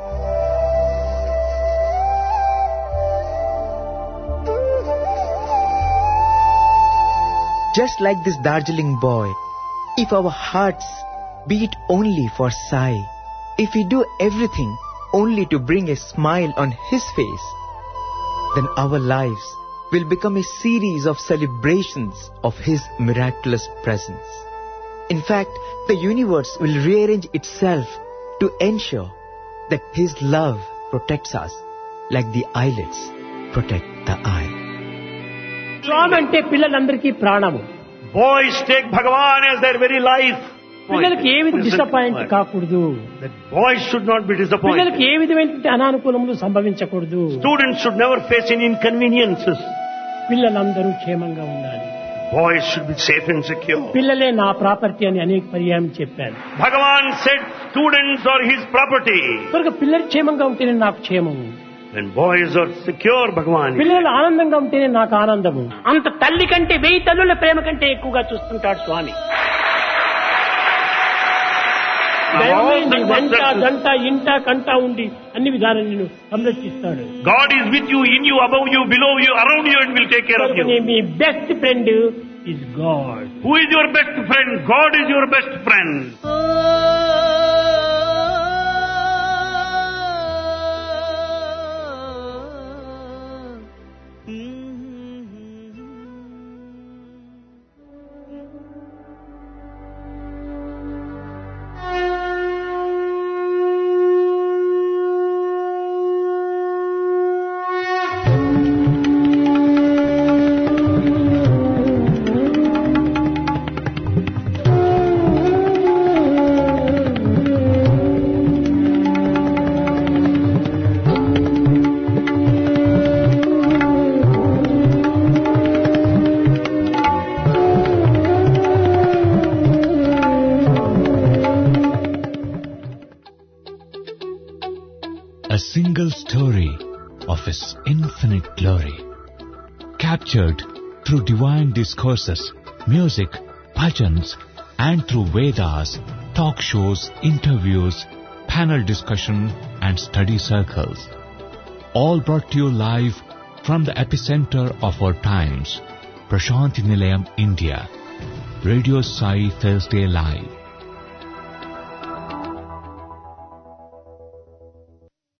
Just like this Darjeeling boy, if our hearts beat only for Sai, if we do everything only to bring a smile on his face, then our lives will become a series of celebrations of his miraculous presence. In fact, the universe will rearrange itself to ensure that his love protects us like the eyelids protect the eye. స్వామి అంటే పిల్లలందరికీ ప్రాణము. Boys take Bhagavan as their very life. పిల్లలకి ఏ విధంగా disappoint కాకూడదు. Boys should not be disappointed. పిల్లలకి ఏ విధమైనటువంటి అనానుకూలములు సంభవించకూడదు. Students should never face any inconveniences. పిల్లలందరూ క్షేమంగా ఉండాలి. Boys should be safe and secure. పిల్లలే నా ప్రాపర్టీ అని అనేక పర్యాయం చెప్పాను. Bhagavan said students are his property. కనుక పిల్లలు క్షేమంగా ఉంటేనే నాకు క్షేమము. When boys are secure, Bhagavan. పిల్లలు ఆనందంగా ఉంటేనే నాకు ఆనందము. అంత తల్లి కంటే వెయ్యి తల్లుల ప్రేమ కంటే ఎక్కువగా చూస్తుంటాడు స్వామి. గంట గంట ఇంట కంట ఉండి అన్ని విధాలను నేను సంరక్షిస్తాడు. God is with you, in you, above you, below you, around you, and will take care of you. మీ best friend is God. Who is your best friend? God is your best friend. real story of His infinite glory, captured through divine discourses, music, bhajans, and through Vedas, talk shows, interviews, panel discussion, and study circles. All brought to you live from the epicenter of our times, Prashanthi Nilayam, India. Radio Sai Thursday Live.